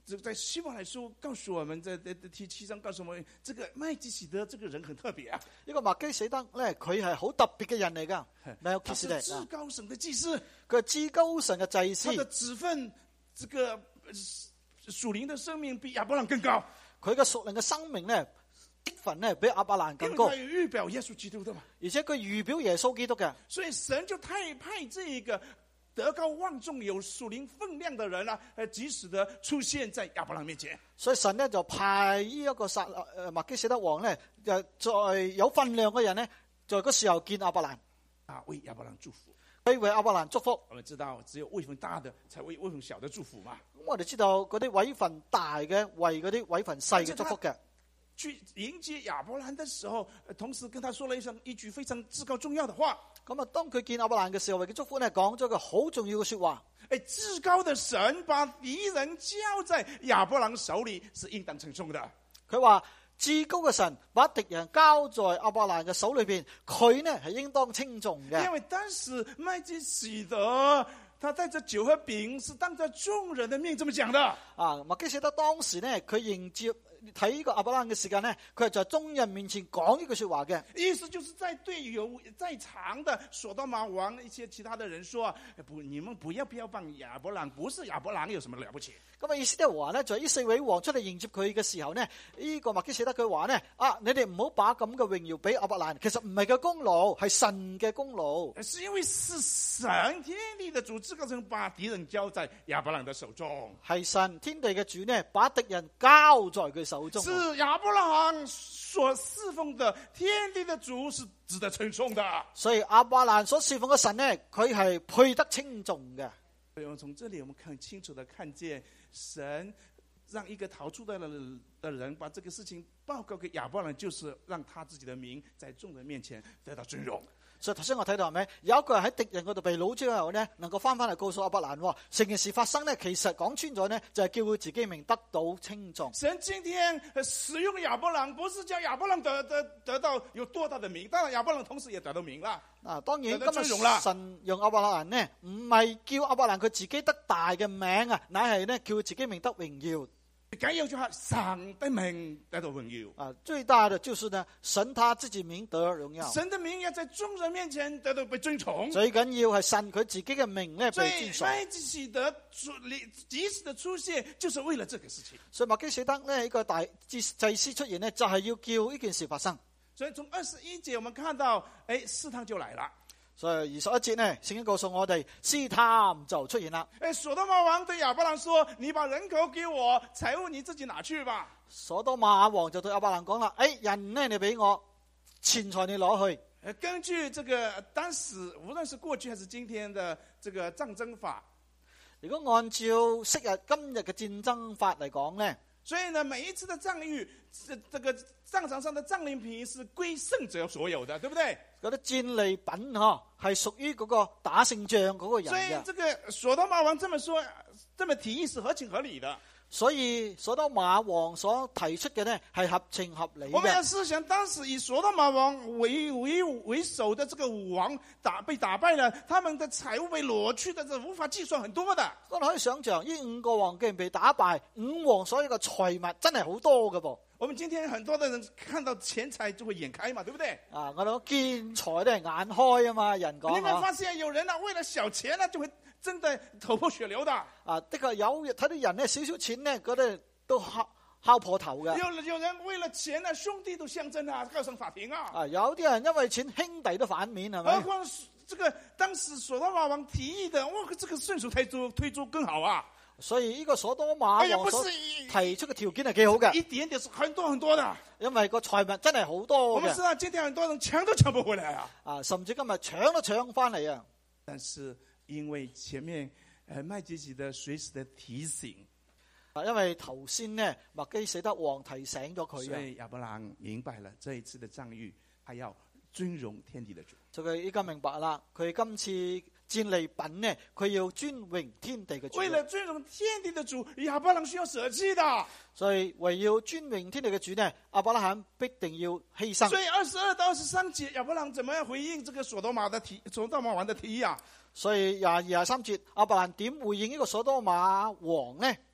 这在希伯来書告訴我們，在在第七章告訴我們，這個麥基洗德這個人很特別啊。 呢個麥基洗德咧，佢係好特別嘅人嚟噶。 他是至高神的祭司， 佢係至高神嘅祭司。 他的子分，這個屬靈的生命比亞伯蘭更高。 佢嘅屬靈嘅生命咧，積分咧比亞伯蘭更高。 因為佢預表耶穌基督的嘛， 而且佢預表耶穌基督嘅， 所以神就派派這個德高望重、有屬靈分量的人啊，誒，及時的出現在亞伯蘭面前。 所以神咧就派呢一個撒誒麥基洗德王咧，就在有分量嘅人咧，在嗰時候見亞伯蘭啊，為亞伯蘭祝福。 佢為亞伯蘭祝福。 我們知道，只有位份大的才為位份小的祝福嘛。 咁我哋知道嗰啲位份大嘅為嗰啲位份細嘅祝福嘅。 去迎接亞伯蘭的時候，同時跟他說了一聲一句非常至高重要的話。 咁啊，當佢見亞伯蘭嘅時候，為佢祝福咧，講咗個好重要嘅說話。 誒，至高的神把敵人交在亞伯蘭手裏，是應當稱頌的。 佢話至高嘅神把敵人交在亞伯蘭嘅手裏邊，佢呢係應當稱頌嘅。 因為當時麥基洗德，他帶着酒和餅，是當着眾人的面這麼講的。 啊，麥基洗德當時呢，佢迎接睇呢個亞伯蘭嘅時間呢，佢係在眾人面前講呢句說話嘅。 意思就是在對有在場的所多瑪王一些其他的人說，不，你們不要不要幫亞伯蘭，不是亞伯蘭有什麼了不起。 咁啊，意思即係話呢，在呢四位王出嚟迎接佢嘅時候呢，呢、這個麥基洗德佢話呢，啊，你哋唔好把咁嘅榮耀俾亞伯蘭，其實唔係佢功勞，係神嘅功勞。 是因為是神天地的主至高神把敵人交在亞伯蘭的手中， 係神天地嘅主呢，把敵人交在佢手中。 是亞伯蘭所侍奉的天地的主是值得稱頌的。 所以亞伯蘭所侍奉嘅神呢，佢係配得稱頌嘅。 所以我從這裏我們看清楚的看見，神讓一個逃出來的人把這個事情報告給亞伯蘭，就是讓他自己的名在眾人面前得到尊榮。 所以頭先我睇到係咪有一個人喺敵人嗰度被擄之後呢，能夠翻翻嚟告訴亞伯蘭，成件事發生呢，其實講穿咗呢，就係叫佢自己名得到稱頌。 神今天使用亞伯蘭，不是叫亞伯蘭得得得到有多大的名，當然亞伯蘭同時也得到名啦。 啊，當然今日神用亞伯蘭呢，唔係叫亞伯蘭佢自己得大嘅名啊，乃係呢叫佢自己名得榮耀。 緊要就係神的名得到榮耀啊！最大的就是呢，神他自己名得榮耀。 神的名要在眾人面前得到被尊崇。 最緊要係神佢自己嘅名咧被尊崇。 所以麥基洗德及時的出現，就是為了這個事情。 所以麥基洗德呢一個大祭司出現呢，就係要叫呢件事發生。 所以從二十一節我們看到，誒，試探就來了。 所以二十一節呢，聖經告訴我哋，試探就出現啦。 誒，所多瑪王對亞伯蘭說：你把人口給我，財物你自己拿去吧。 所多瑪王就對亞伯蘭講啦：誒，人呢你俾我，錢財你攞去。 誒，根據這個當時無論是過去還是今天的這個戰爭法， 如果按照昔日今日嘅戰爭法嚟講呢， 所以呢每一次的戰役，這這個戰場上的戰利品是歸勝者所有的，對不對？ 嗰啲戰利品嗬，係屬於嗰個打勝仗嗰個人嘅。 所以這個所多瑪王這麼說，這麼提議是合情合理的。 所以所多瑪王所提出嘅呢係合情合理嘅。 我們要思想當時以所多瑪王為為為首的這個五王打被打敗了，他們的財物被攞去的，這無法計算很多的。 我哋可以想象，呢五個王既然被打敗，五王所有嘅財物真係好多嘅噃。 我們今天很多的人看到錢財就會眼開嘛，對不對？ 啊，我哋講見財都係眼開啊嘛，人講。 你有冇發現有人啊，為了小錢呢，就會真的頭破血流的。 啊，的確有睇到人呢，少少錢呢，嗰啲都敲敲破頭嘅。 有有人為了錢呢，兄弟都相爭啊，告上法庭啊。 啊，有啲人因為錢，兄弟都反面係咪？ 何況這個當時所多瑪王提議的，哇，這個順手推出推出更好啊。 所以呢個所多瑪王所提出嘅條件係幾好嘅， 一點點是很多很多的， 因為個財物真係好多嘅。 我們知道今天很多人搶都搶不回來啊， 啊，甚至今日搶都搶翻嚟啊。 但是因為前面誒麥基洗德隨時的提醒， 啊，因為頭先呢麥基洗德王提醒咗佢， 所以亞伯蘭明白了這一次的戰役，他要尊榮天地的主。 就佢依家明白啦，佢今次戰利品呢，佢要尊榮天地嘅主。 為了尊榮天地的主，亞伯蘭需要捨棄的。 所以為要尊榮天地嘅主呢，亞伯拉罕必定要犧牲。 所以二十二到二十三節，亞伯蘭怎麼樣回應這個所多瑪的提所多瑪王的提議啊？ 所以廿二廿三節，亞伯蘭點回應呢個所多瑪王呢？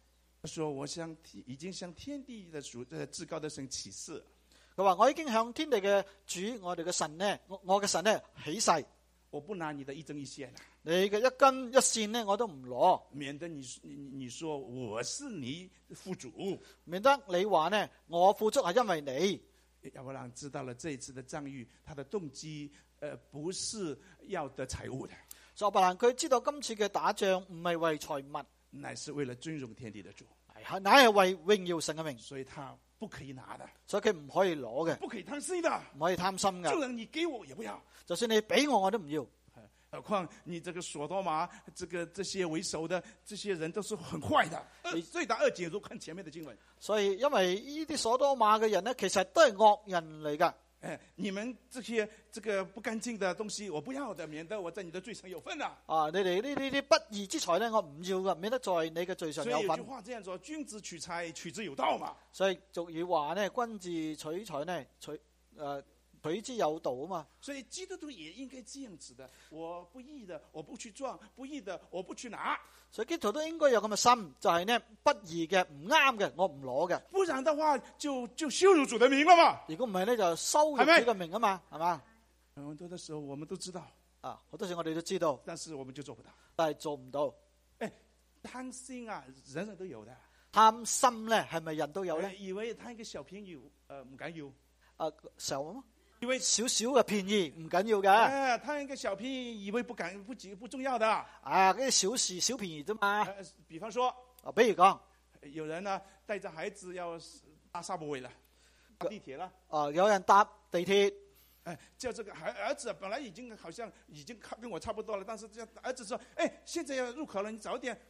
說我向已經向天地的主呃至高的神起誓。 佢話我已經向天地嘅主，我哋嘅神呢，我我嘅神呢起誓， 我不拿你的一針一線， 你嘅一根一線呢我都唔攞， 免得你你你說我是你富足， 免得你話呢我富足係因為你。 亞伯蘭知道了這一次的仗義，他的動機呃不是要得財物的。 所以亞伯蘭佢知道今次嘅打仗唔係為財物， 乃是為了尊榮天地的主， 係乃係為榮耀神嘅名， 所以他不可以拿的， 所以佢唔可以攞嘅， 不可以貪心的， 唔可以貪心嘅。 就算你給我也不要， 就算你俾我我都唔要。 何況你這個所多瑪，這個這些為首的這些人都是很壞的。最打二節如看前面的經文， 所以因為呢啲所多瑪嘅人呢，其實都係惡人嚟噶。 哎，你們這些這個不乾淨的東西，我不要的，免得我在你的罪上有份啊！ 啊，你哋呢呢啲不義之財呢，我唔要噶，免得在你嘅罪上有份。 所以有句話這樣說：君子取財，取之有道嘛。 所以俗語話呢，君子取財呢，取誒。呃取之有道啊嘛， 所以基督徒也應該這樣子的。我不義的，我不去撞；不義的，我不去拿。 所以基督徒都應該有咁嘅心，就係、是、呢不義嘅、唔啱嘅，我唔攞嘅。 不然的話就，就就羞辱主的名了嘛。 如果唔係呢，就羞辱主嘅名啊嘛，係嘛？ 很多的時候我們都知道啊，好多時我哋都知道， 但是我們就做不到， 但係做唔到。 誒，貪心啊，人人都有的。貪心咧，係咪人都有咧？ 以為貪一個小便宜，誒唔緊要， 誒小啊？ 以為少少嘅便宜唔緊要嘅， 誒貪一個小便宜，以為不緊不不重要的， 啊，嗰啲小事小便宜啫嘛。 比方說， 啊，比如講， 有人呢帶着孩子要搭沙坡尾了，搭地鐵啦， 啊，有人搭地鐵， 誒，叫這個孩兒子本來已經好像已經跟我差不多了，但是叫兒子說，誒，現在要入口了，你早點。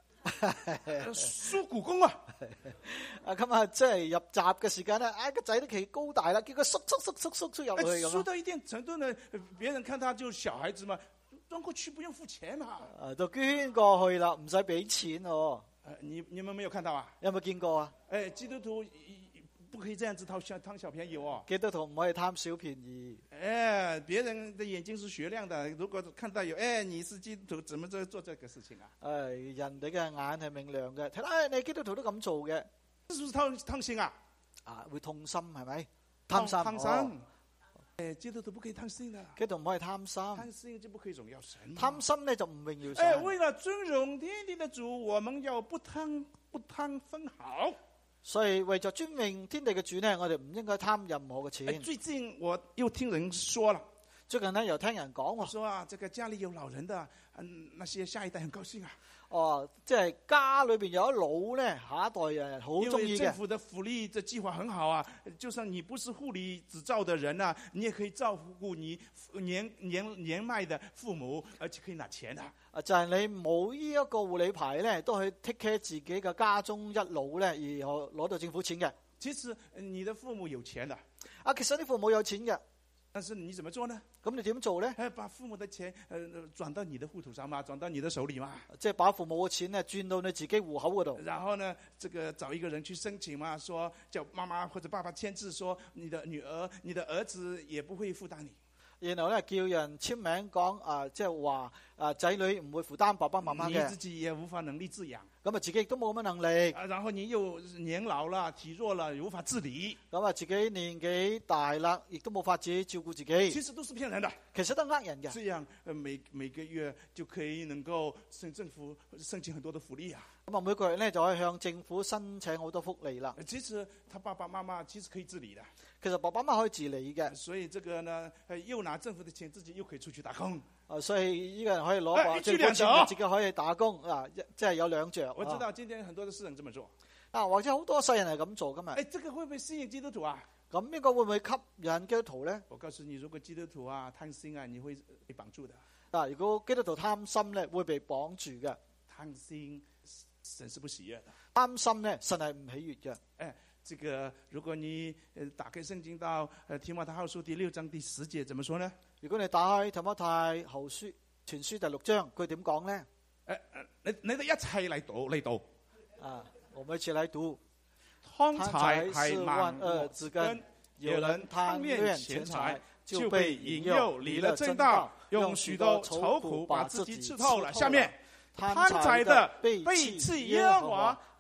縮故宮啊！ 啊咁啊，即係入閘嘅時間咧，啊個仔都幾高大啦，叫佢縮縮縮縮縮縮入去咁。 縮到一定程度呢，別人看他就小孩子嘛，轉過去不用付錢嘛。啊， 就捐過去啦，唔使俾錢哦。 誒，你你們沒有看到啊？ 有冇見過啊？ 誒，基督徒不可以這樣子貪小貪小便宜哦。 基督徒唔可以貪小便宜。 誒，別人的眼睛是雪亮的，如果看到有，誒，你是基督徒，怎麼做做這個事情啊？ 誒，人哋嘅眼係明亮嘅，睇啦，你基督徒都咁做嘅， 是不是貪貪心啊？ 啊，會痛心係咪？貪心。 貪心。誒，基督徒不可以貪心的。 基督徒唔可以貪心。 貪心就不可以榮耀神。 貪心呢就唔榮耀神。 誒，為了尊榮天地的主，我們要不貪不貪分毫。所以為咗尊榮天地嘅主呢，我哋唔應該貪任何嘅錢。最近我又聽人說了， 最近呢又聽人講話， 說啊，這個家裏有老人的，嗯，那些下一代很高興啊。 哦，即係家裏邊有一老呢，下一代人好中意嘅。因為政府的福利嘅計劃很好啊，就算你不是護理執照的人啊，你也可以照顧你年年年邁的父母，而且可以拿錢啊。 啊，就係、是、你冇呢一個護理牌咧，都去 take care 自己嘅家中一老咧，而攞到政府錢嘅。 其實你的父母有錢的， 啊，其實你父母有錢嘅， 但是你怎麼做呢？ 咁你點做咧？ 誒，把父母的錢誒轉到你的戶頭上嘛，轉到你的手裏嘛。 即係把父母嘅錢咧轉到你自己戶口嗰度。 然後呢，這個找一個人去申請嘛，說叫媽媽或者爸爸簽字，說你的女兒、你的兒子也不會負擔你。然後咧叫人簽名講啊，即係話啊仔女唔會負擔爸爸媽媽嘅， 你自己也無法能力自養， 咁啊自己亦都冇咁嘅能力。 啊，然後你又年老了、體弱了，無法自理， 咁啊自己年紀大啦，亦都冇法子照顧自己。 其實都是騙人的， 其實都呃人嘅。 這樣，呃每每個月就可以能夠向政府申請很多的福利啊。 咁啊每個月咧就可以向政府申請好多福利啦。 其實他爸爸媽媽其實可以自理的。 其實爸爸媽媽可以自理嘅， 所以這個呢，又拿政府的錢，自己又可以出去打工。 啊，所以呢個人可以攞政府錢，自己可以打工啊，即係有兩着。 我知道今天很多的世人這麼做， 啊，或者好多世人係咁做噶嘛。 誒，這個會唔會吸引基督徒啊？ 咁呢個會唔會吸引基督徒咧？ 我告訴你，如果基督徒啊貪心啊，你會被綁住的。 嗱，如果基督徒貪心咧，會被綁住嘅。 貪心，神是不喜悅的。 貪心咧，神係唔喜悅嘅。 誒。這個如果你呃打開聖經到呃提摩太後書第六章第十節，怎麼說呢？ 如果你打開提摩太後書全書第六章，佢點講呢？ 誒、呃，你你哋一齊嚟讀嚟讀。 啊，我們一起來讀。 貪財係萬惡之根，有人貪戀錢財，就被引誘離了正道，用許多愁苦把自己刺透了。下面，貪財的背棄耶和華，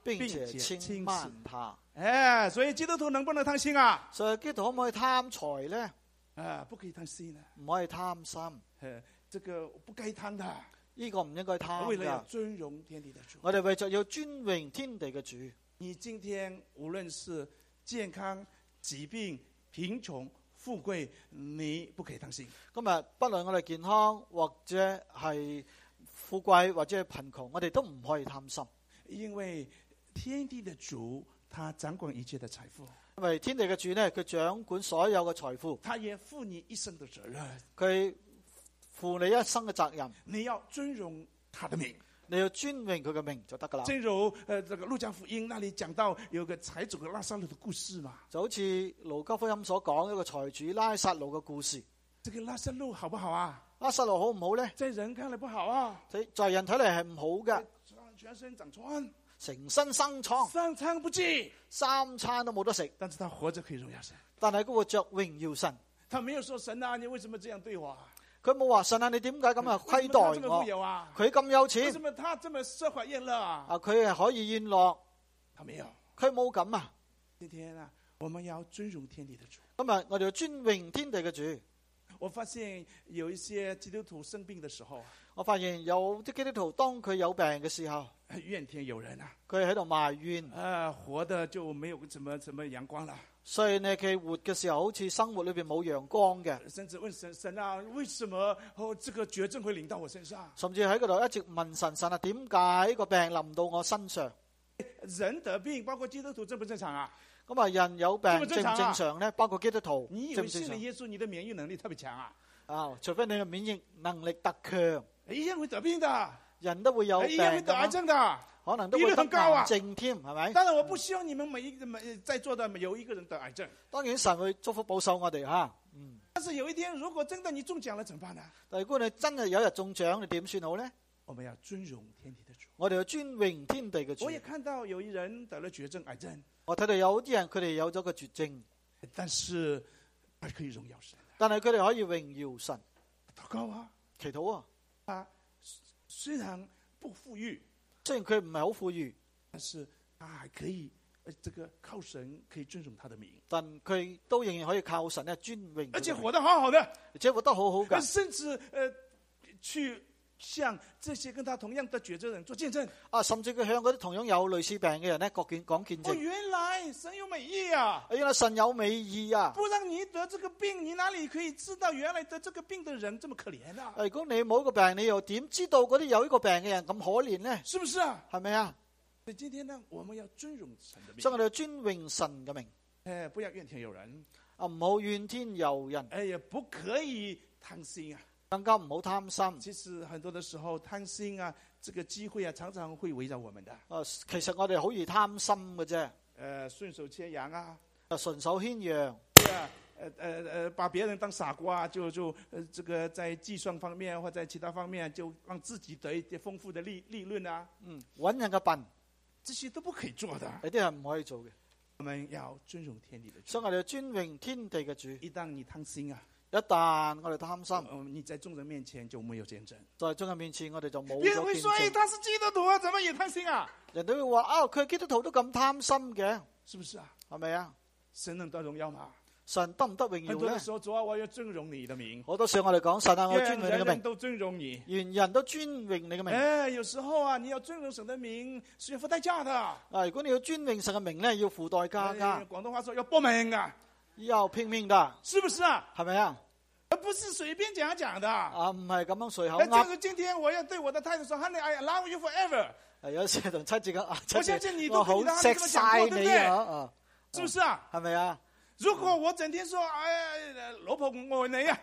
並且輕慢他。 哎，所以基督徒能不能貪心啊？ 所以基督徒可唔可以貪財咧？ 啊，不可以貪心啊！ 唔可以貪心， 誒，這個不該貪的。 呢個唔應該貪為了要噶。 尊榮天地的主， 我哋為咗要尊榮天地嘅主。 你今天無論是健康、疾病、貧窮、富貴，你不可以貪心。 今日不論我哋健康或者係富貴或者係貧窮，我哋都唔可以貪心， 因為天地的主，他掌管一切的財富。 因為天地嘅主呢，佢掌管所有嘅財富， 他也負你一生的責任。 佢負你一生嘅責任。 你要尊榮他的名， 你要尊榮佢嘅名就得噶啦。 正如呃這個路加福音那裡講到有個財主和拉撒路的故事嘛， 就好似路加福音所講一個財主拉撒路嘅故事。 這個拉撒路好不好啊？ 拉撒路好唔好呢？ 在人看來不好啊， 在在人睇嚟係唔好嘅， 全身長瘡， 成身生瘡， 三餐不繼， 三餐都冇得食。 但是他活着可以榮耀神。 但係佢活着榮耀神， 他沒有說神啊，你為什麼這樣對我？ 佢冇話神啊，你點解咁啊虧待我？佢咁有錢， 為什麼他這麼奢華宴樂啊？ 啊，佢係可以宴樂， 他沒有， 佢冇咁啊。 今天啊，我們要尊榮天地的主。 今日我哋要尊榮天地嘅主。 我發現有一些基督徒生病的時候， 我發現有啲基督徒當佢有病嘅時候， 怨天尤人啊， 佢喺度埋怨， 啊，活的就沒有什麼什麼陽光了。 所以呢，佢活嘅時候好似生活裏邊冇陽光嘅， 甚至問神神啊，為什麼哦這個絕症會臨到我身上？ 甚至喺嗰度一直問神神啊，點解呢個病臨到我身上？ 人得病，包括基督徒，正不正常啊？ 咁啊，人有病正唔正常啊？ 正唔正常咧？包括基督徒， 你以為信了耶穌，你的免疫能力特別強啊？ 啊，除非你嘅免疫能力特強， 一樣會得病的， 人都會有病， 一樣會得癌症的， 可能都會得癌症添，係咪？ 當然，我不希望你們每一個在座的有一個人得癌症。 當然，神會祝福保守我哋吓。嗯。 但是有一天，如果真的你中獎了，怎麼辦呢？ 但如果你真係有一日中獎，你點算好呢？ 我們要尊榮天地的主。 我哋要尊榮天地嘅主。 我也看到有一人得了絕症癌症。 我睇到有啲人佢哋有咗個絕症， 但是他可以榮耀神。 但係佢哋可以榮耀神。 禱告啊， 祈禱啊。 他雖然不富裕， 雖然佢唔係好富裕， 但是他還可以，這個靠神可以尊榮他的名。 但佢都仍然可以靠神咧尊榮， 而且活得好好的， 而且活得好好㗎， 甚至呃去向這些跟他同樣的絕症人做見證啊，甚至佢向嗰啲同樣有類似病嘅人咧，講見講見證。 哦，原來神有美意啊！ 原來神有美意啊！ 不讓你得這個病，你哪裡可以知道原來得這個病的人這麼可憐啊？ 如果你冇一個病，你又點知道嗰啲有呢個病嘅人咁可憐呢？ 是不是啊？ 係咪啊？ 所以今天呢，我們要尊榮神的名， 所以我哋要尊榮神嘅名。 誒，不要怨天尤人啊，唔好怨天尤人。 誒，也不可以貪心啊。 更加唔好貪心。 其實很多的時候貪心啊，這個機會啊，常常會圍繞我們的。 啊，其實我哋好易貪心嘅啫。 誒，順手牽羊啊， 啊，順手牽羊。 對啊，誒誒誒，把別人當傻瓜，就就誒，這個在計算方面或在其他方面，就讓自己得一啲豐富的利利潤啊。 嗯，揾人嘅笨， 這些都不可以做的。 呢啲係唔可以做嘅。 我們要尊榮天地的主。 所以我哋要尊榮天地嘅主。 一旦你貪心啊， 一旦我哋貪心， 呃，你在眾人面前就沒有見證。 在眾人面前，我哋就冇咗別人會說， 見證。 他是基督徒啊，怎麼也貪心啊？ 人都會話啊，佢基督徒都咁貪心嘅， 是不是啊？ 係咪啊？ 神能得榮耀嗎？ 神得唔得榮耀咧？ 很多時候，主啊，我要尊榮你的名。 好多時候我哋講神啊，我尊榮你嘅名， 人人都尊榮你， 願人都尊榮你嘅名。 哎，有時候啊，你要尊榮神的名是要付代價的。 啊，如果你要尊榮神嘅名咧，要付代價噶。 廣東話說要搏命啊， 要拼命的， 是不是啊？ 係咪啊？ 而不是隨便講講的。 啊，唔係咁樣隨口哎， 噏。 就是今天我要對我的太太說 ，Honey, I love you forever。 啊，有時同妻子講啊， 我相信你都我好錫晒你啊，啊， 是不是啊？ 係咪啊？ 如果我整天說，哎，老婆我愛你啊，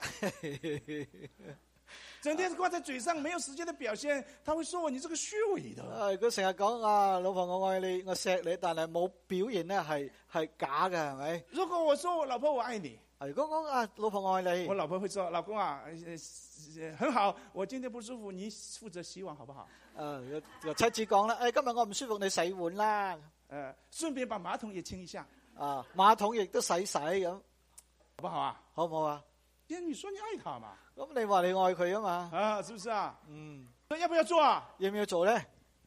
整天掛在嘴上，沒有實際的表現，他會說我你這個虛偽的。 啊，佢成日講啊，老婆我愛你，我錫你，但係冇表現咧，係係假嘅，係咪？ 如果我說我老婆我愛你， 啊，如果講啊，老婆愛你， 我老婆會說，老公啊，呃、很好，我今天不舒服，你負責洗碗好不好？ 啊，個妻子講啦，誒，今日我唔舒服，你洗碗啦。 呃，順便把馬桶也清一下。 啊，馬桶亦都洗洗咁， 好不好啊？ 好唔好啊？ 因為你說你愛他嘛？ 咁你話你愛佢啊嘛？ 啊，是不是啊？ 嗯， 那要不要做啊？ 要唔要做咧？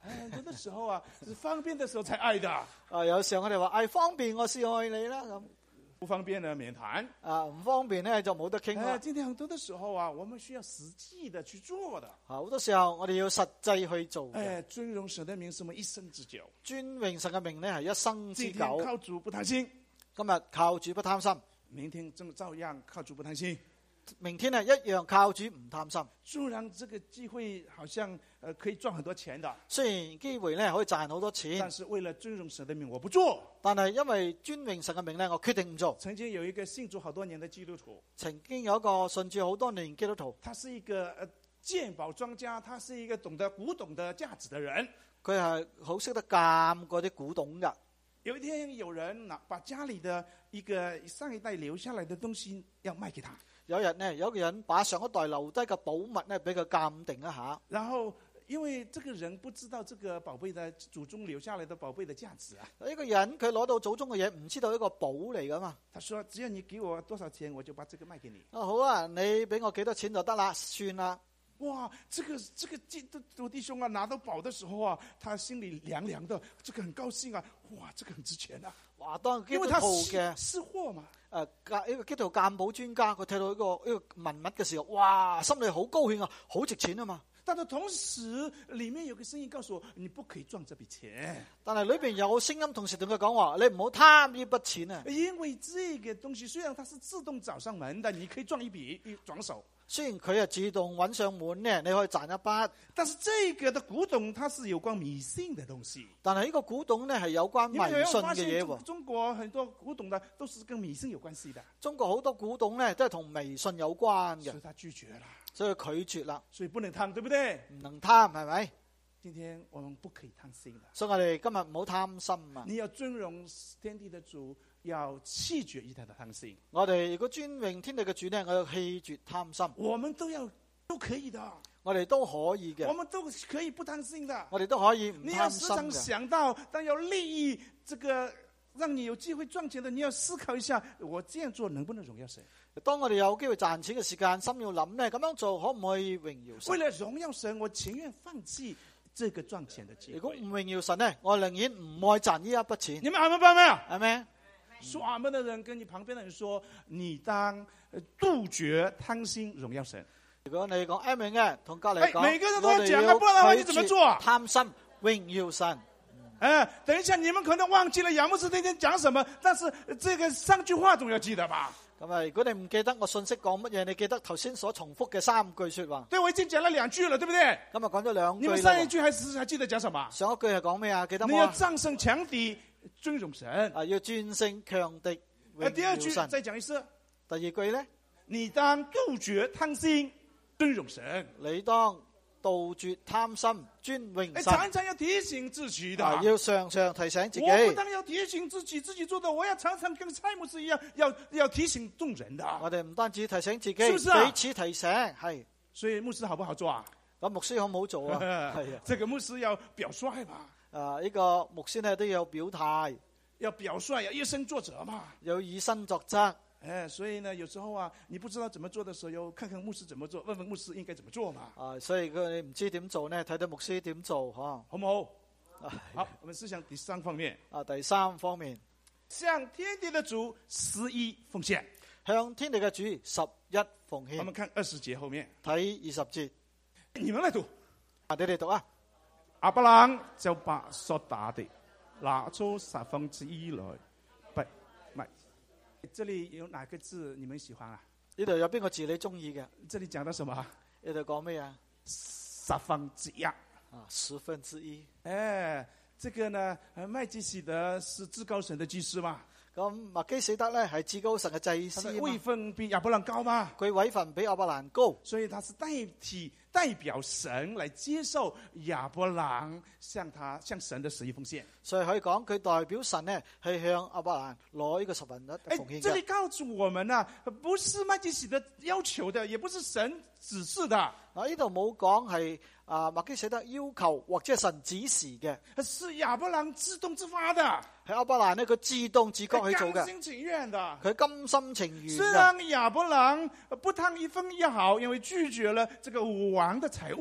很多的時候啊，是方便的時候才愛的。 啊，有時候我哋話唉方便我先愛你啦咁。 不方便呢，免談。 啊，唔方便咧就冇得傾啦。 呃，今天很多的時候啊，我們需要實際的去做的。 啊，好多時候我哋要實際去做嘅。 哎，尊榮神的名是我們一生之久。 尊榮神嘅名咧係一生之今天久。 靠主不貪心， 今日靠主不貪心， 明天正照樣靠主不貪心。 明天呢一樣靠主唔貪心。 雖然這個機會好像呃可以賺很多錢的， 雖然機會咧可以賺好多錢， 但是為了尊榮神的名，我不做。 但係因為尊榮神嘅名咧，我決定唔做。 曾經有一個信主好多年的基督徒， 曾經有一個信主好多年基督徒， 他是一個呃鑑寶專家，他是一個懂得古董的價值的人。 佢係好識得鑑嗰啲古董㗎。 有一天有人拿把家裏的一個上一代留下來的東西要賣給他。 有日呢，有個人把上一代留低嘅寶物呢，俾佢鑑定一下。 然後因為這個人不知道這個寶貝的祖宗留下來的寶貝的價值啊， 呢個人佢攞到祖宗嘅嘢，唔知道一個寶嚟噶嘛。 他說只要你給我多少錢，我就把這個賣給你。 啊好啊，你俾我幾多錢就得啦，算啦。 哇，這個這個基督徒弟兄啊，拿到寶的時候啊，他心裏涼涼的，這個很高興啊，哇，這個很值錢啊。 哇，當基因為他督徒嘅識貨嘛。 誒，鑑呢個基督徒鑑寶專家，佢睇到呢個呢個文物嘅時候，哇，心裏好高興啊，好值錢啊嘛。 但係同時，裏面有個聲音告訴我，你不可以賺這筆錢。 但係裏邊有聲音同時同佢講話，你唔好貪呢筆錢啊。 因為這個東西雖然它是自動找上門的，你可以賺一筆一轉手。 雖然佢係自動揾上門呢，你可以賺一筆。 但是這個的古董，它是有關迷信的東西。 但係呢個古董呢係有關迷信嘅嘢喎。 中國很多古董的都是跟迷信有關係的。 中國好多古董呢都係同迷信有關嘅。 所以他拒絕了。 所以佢拒絕啦。 所以不能貪，對不對？ 唔能貪，係咪？ 今天我們不可以貪心的。 所以我哋今日唔好貪心啊！ 你要尊榮天地的主，要棄絕一切的貪心。 我哋如果尊榮天地嘅主呢，我要棄絕貪心。 我們都要都可以的。 我哋都可以嘅。 我們都可以不貪心的。 我哋都可以唔貪心嘅。 你要時常想到，當有利益，這個讓你有機會賺錢的，你要思考一下，我這樣做能不能榮耀神？ 當我哋有機會賺錢嘅時間，心要諗呢，咁樣做可唔可以榮耀神？ 為了榮耀神，我情願放棄這個賺錢的機會。 如果唔榮耀神呢，我寧願唔愛賺呢一筆錢。 你們阿們辦沒有？ 係咪？ 說阿們的人跟你旁邊的人說，你當杜絕貪心，榮耀神。 如果你講阿們嘅，同隔籬講， 每個人都要講啊，不然的話你怎麼做？ 貪心榮耀神。 哎，等一下，你們可能忘記了楊牧師那天講什麼，但是這個三句話總要記得吧？ 咁啊，如果你唔記得我信息講乜嘢，你記得頭先所重複嘅三句說話。 對，我已經講了兩句了，對不對？ 咁啊，講咗兩句。 你們上一句還是還記得講什麼？ 上一句係講咩啊？記得冇啊？ 你要戰勝強敵，尊榮神。 啊，要戰勝強敵，榮耀神。 第二句再講一次。 第二句咧， 你當杜絕貪心，尊榮神。 你當杜絕貪心，尊榮神。 常常要提醒自己的， 啊，要常常提醒自己。 我不但要提醒自己自己做的，我要常常跟蔡牧師一樣，要要提醒眾人的。 我哋唔單止提醒自己， 是不是啊？ 彼此提醒，係。 所以牧師好不好做啊？ 咁牧師好唔好做啊？係啊， 這個牧師要表率嘛。 啊，呢個牧師呢都要表態， 要表率，要以身作則嘛。 要以身作則。 哎，所以呢，有時候啊，你不知道怎麼做的時候，要看看牧師怎麼做，問問牧師應該怎麼做嘛。 啊，所以佢你唔知點做呢，睇睇牧師點做，吓， 好唔好？ 啊， 好，我們思想第三方面。 啊，第三方面， 向天地的主十一奉獻， 向天地嘅主十一奉獻。 我們看二十節後面， 睇二十節， 你們來讀。 啊，你哋讀啊。 亞伯蘭就把所打的拿出十分之一來，不，唔係。這裏有哪個字你們喜歡啊？ 呢度有邊個字你中意嘅？ 這裏講到什麼？ 呢度講咩啊？ 十分之一啊， 十分之一。 哎，這個呢，麥基洗德是至高神的祭司嘛？ 咁麥基洗德咧係至高神嘅祭司嘛？ 位分比亞伯蘭高嘛？ 佢位份比亞伯蘭高， 所以他是代替代表神來接受亞伯蘭向他向神的十一奉獻。 所以可以講佢代表神呢係向亞伯蘭攞呢個十分一奉獻嘅。 哎，這裏告訴我們啊，不是麥基洗德要求的，也不是神指示的。 啊，呢度冇講係啊麥基洗德要求或者係神指示嘅， 是亞伯蘭自動自發的， 係亞伯蘭呢佢自動自覺去做嘅， 甘心情願的， 佢甘心情願嘅。 雖然亞伯蘭不貪一分一毫，因為拒絕了這個王的財物。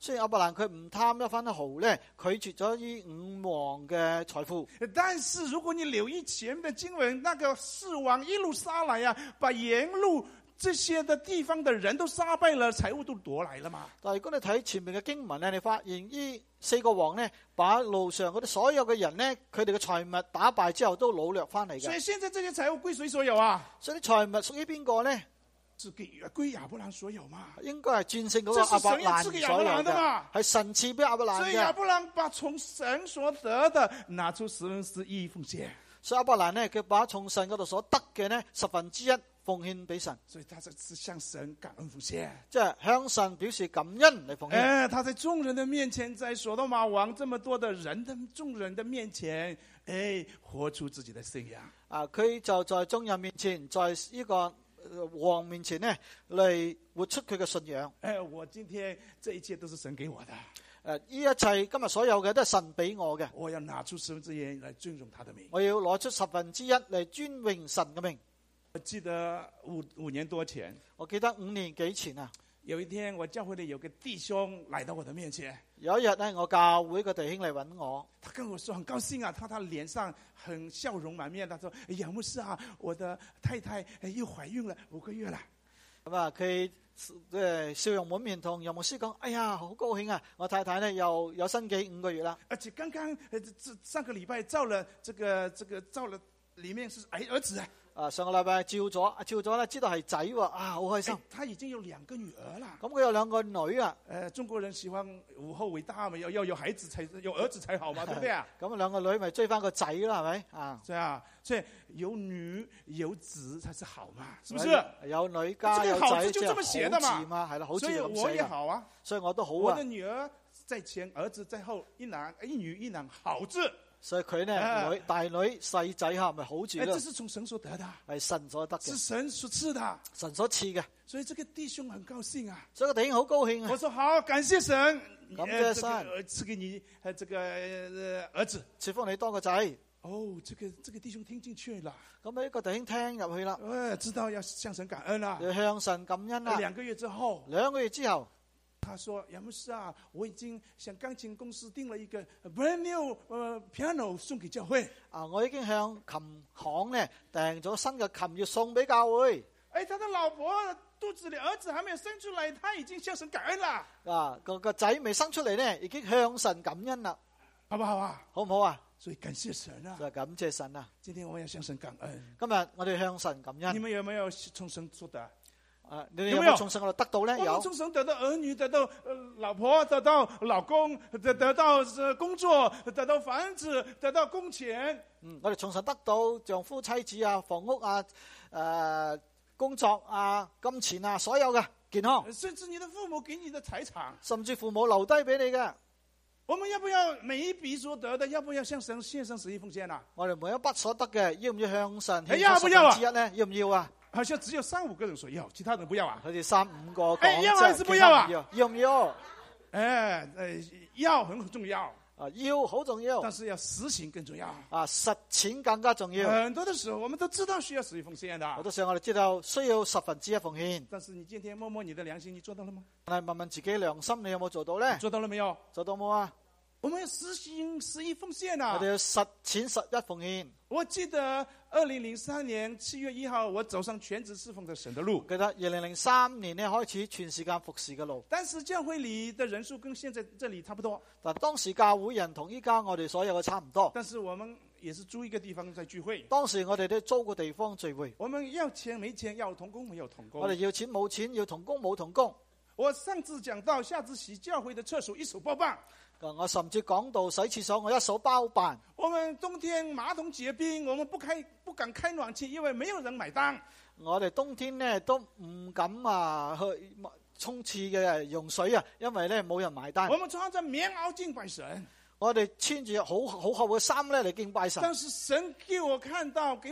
雖然亞伯蘭佢唔貪一分一毫咧，拒絕咗呢五王嘅財富。 但是如果你留意前面經文，那個四王一路殺來啊，把沿路這些的地方的人都殺敗了，財物都奪來了嘛。 但係如果你睇前面嘅經文咧，你發現呢四個王呢，把路上嗰啲所有嘅人呢，佢哋嘅財物打敗之後都擄掠翻嚟嘅。 所以現在這些財物歸誰所有啊？ 所以啲財物屬於邊個呢？ 是歸歸亞伯蘭所有嘛？ 應該係戰勝嗰個亞伯蘭所有嘅，係神賜俾亞伯蘭嘅。 所以亞伯蘭把從神所得的拿出十分之一奉獻。 所以亞伯蘭呢，佢把從神嗰度所得嘅呢十分之一奉獻俾神。 所以他是向神感恩奉獻， 即係向神表示感恩嚟奉獻。 哎，他在眾人的面前，在所多瑪王這麼多的人的眾人的面前，哎，活出自己的信仰。 啊，佢就在眾人面前，在呢個王面前呢，嚟活出佢嘅信仰。 哎，我今天這一切都是神給我的。 誒，呢一切今日所有嘅都係神俾我嘅。 我要拿出十分之一來尊重他的名。 我要攞出十分之一嚟尊榮神嘅名。 我記得五五年多前， 我記得五年幾前啊， 有一天我教會裏有個弟兄來到我的面前。 有一日呢，我教會個弟兄嚟揾我， 他跟我說很高興啊，他他臉上很笑容滿面。他說：楊牧師啊，我的太太又懷孕了五個月了。 咁啊，佢誒笑容滿面同楊牧師講：哎呀，好高興啊！我太太呢又有身紀五個月啦， 而且剛剛上個禮拜照了這個這個照了，裡面是兒兒子啊。 啊，上個禮拜照咗，照咗咧，知道係仔喎，啊，好開心。 哎，他已經有兩個女兒啦。 咁佢有兩個女啊。 誒，中國人喜歡武後為大嘛，要要有孩子才有兒子才好嘛，對不對啊？ 咁兩個女咪追翻個仔啦，係咪啊？ 係啊，所以有女有子才是好嘛，是不是？ 有女加有仔， 這個好字就這麼寫的嘛， 係啦，好字咁寫。 所以我也好啊， 所以我都好啊。 我的女兒在前，兒子在後，一男一女一男，好字。 所以佢呢， 啊、 女大女細仔吓，咪好住咯。 這是從神所得的， 係神所得嘅， 是神所賜的， 神所賜嘅。 所以這個弟兄很高興啊， 所以個弟兄好高興啊。 我說好，感謝神， 感謝神， 呃、賜給你這個、呃、兒子， 賜福你多個仔。 哦，這個這個弟兄聽進去了， 咁呢個弟兄聽入去啦， 誒、呃，知道要向神感恩啦， 要向神感恩啦。 兩個月之後， 兩個月之後。 他說：楊牧師啊，我已經向鋼琴公司訂了一個 brand new 呃 piano 送給教會。啊， 我已經向琴行呢訂咗新嘅琴要送俾教會。 哎，他的老婆肚子裏兒子還沒有生出來，他已經向神感恩啦。 啊，個個仔未生出嚟呢，已經向神感恩啦， 好不好啊？ 好唔好啊？ 所以感謝神啊！ 就感謝神啊！ 今天我要向神感恩。 今日我哋向神感恩。 你們有沒有從神所得？ 啊！你哋有冇從神嗰度得到咧？有。 從神得到兒女，得到、呃、老婆，得到老公，得得到工作，得到房子，得到工錢。 嗯，我哋從神得到丈夫、妻子啊、房屋啊、誒、呃、工作啊、金錢啊，所有嘅健康。 甚至你的父母給你的財產， 甚至父母留低俾你嘅。 我們要不要每一筆所得的，要不要向神獻上十一奉獻啊？ 我哋每一筆所得嘅，要唔要向神獻上十分之一呢？要唔要啊？ 好像只有三五個人說要，其他人不要啊？ 好似三五個講， 哎，要還是不要啊？ 要唔要？ 哎，呃，要很重要啊，要好重要， 但是要實行更重要啊，實踐更加重要。 很多的時候，我們都知道需要十一奉獻的。 好多時候我哋知道需要十分之一奉獻。 但是你今天摸摸你的良心，你做到了嗎？ 但係問問自己良心，你有冇做到咧？ 做到了沒有？ 做到冇啊？ 我們要實行十一奉獻啊！ 我哋要實踐十一奉獻。 我記得二零零三年七月一號，我走上全職侍奉的神的路。 記得二零零三年呢開始全時間服侍嘅路。 但是教會裏的人數跟現在這裏差不多。 但當時教會人同依家我哋所有嘅差唔多。 但是我們也是租一個地方在聚會。 當時我哋都租個地方聚會。 我們要錢沒錢，要同工沒有同工。 我哋要錢冇錢，要同工冇同工。 我上次講到，下次洗教會的廁所一手包辦。 我甚至講到洗廁所，我一手包辦。 我們冬天馬桶結冰，我們不開不敢開暖氣，因為沒有人買單。 我哋冬天呢都唔敢啊去沖廁嘅用水啊，因為咧冇人買單。 我們穿着棉襖敬拜神， 我哋穿住好好厚嘅衫咧嚟敬拜神。 但是神給我看到，給我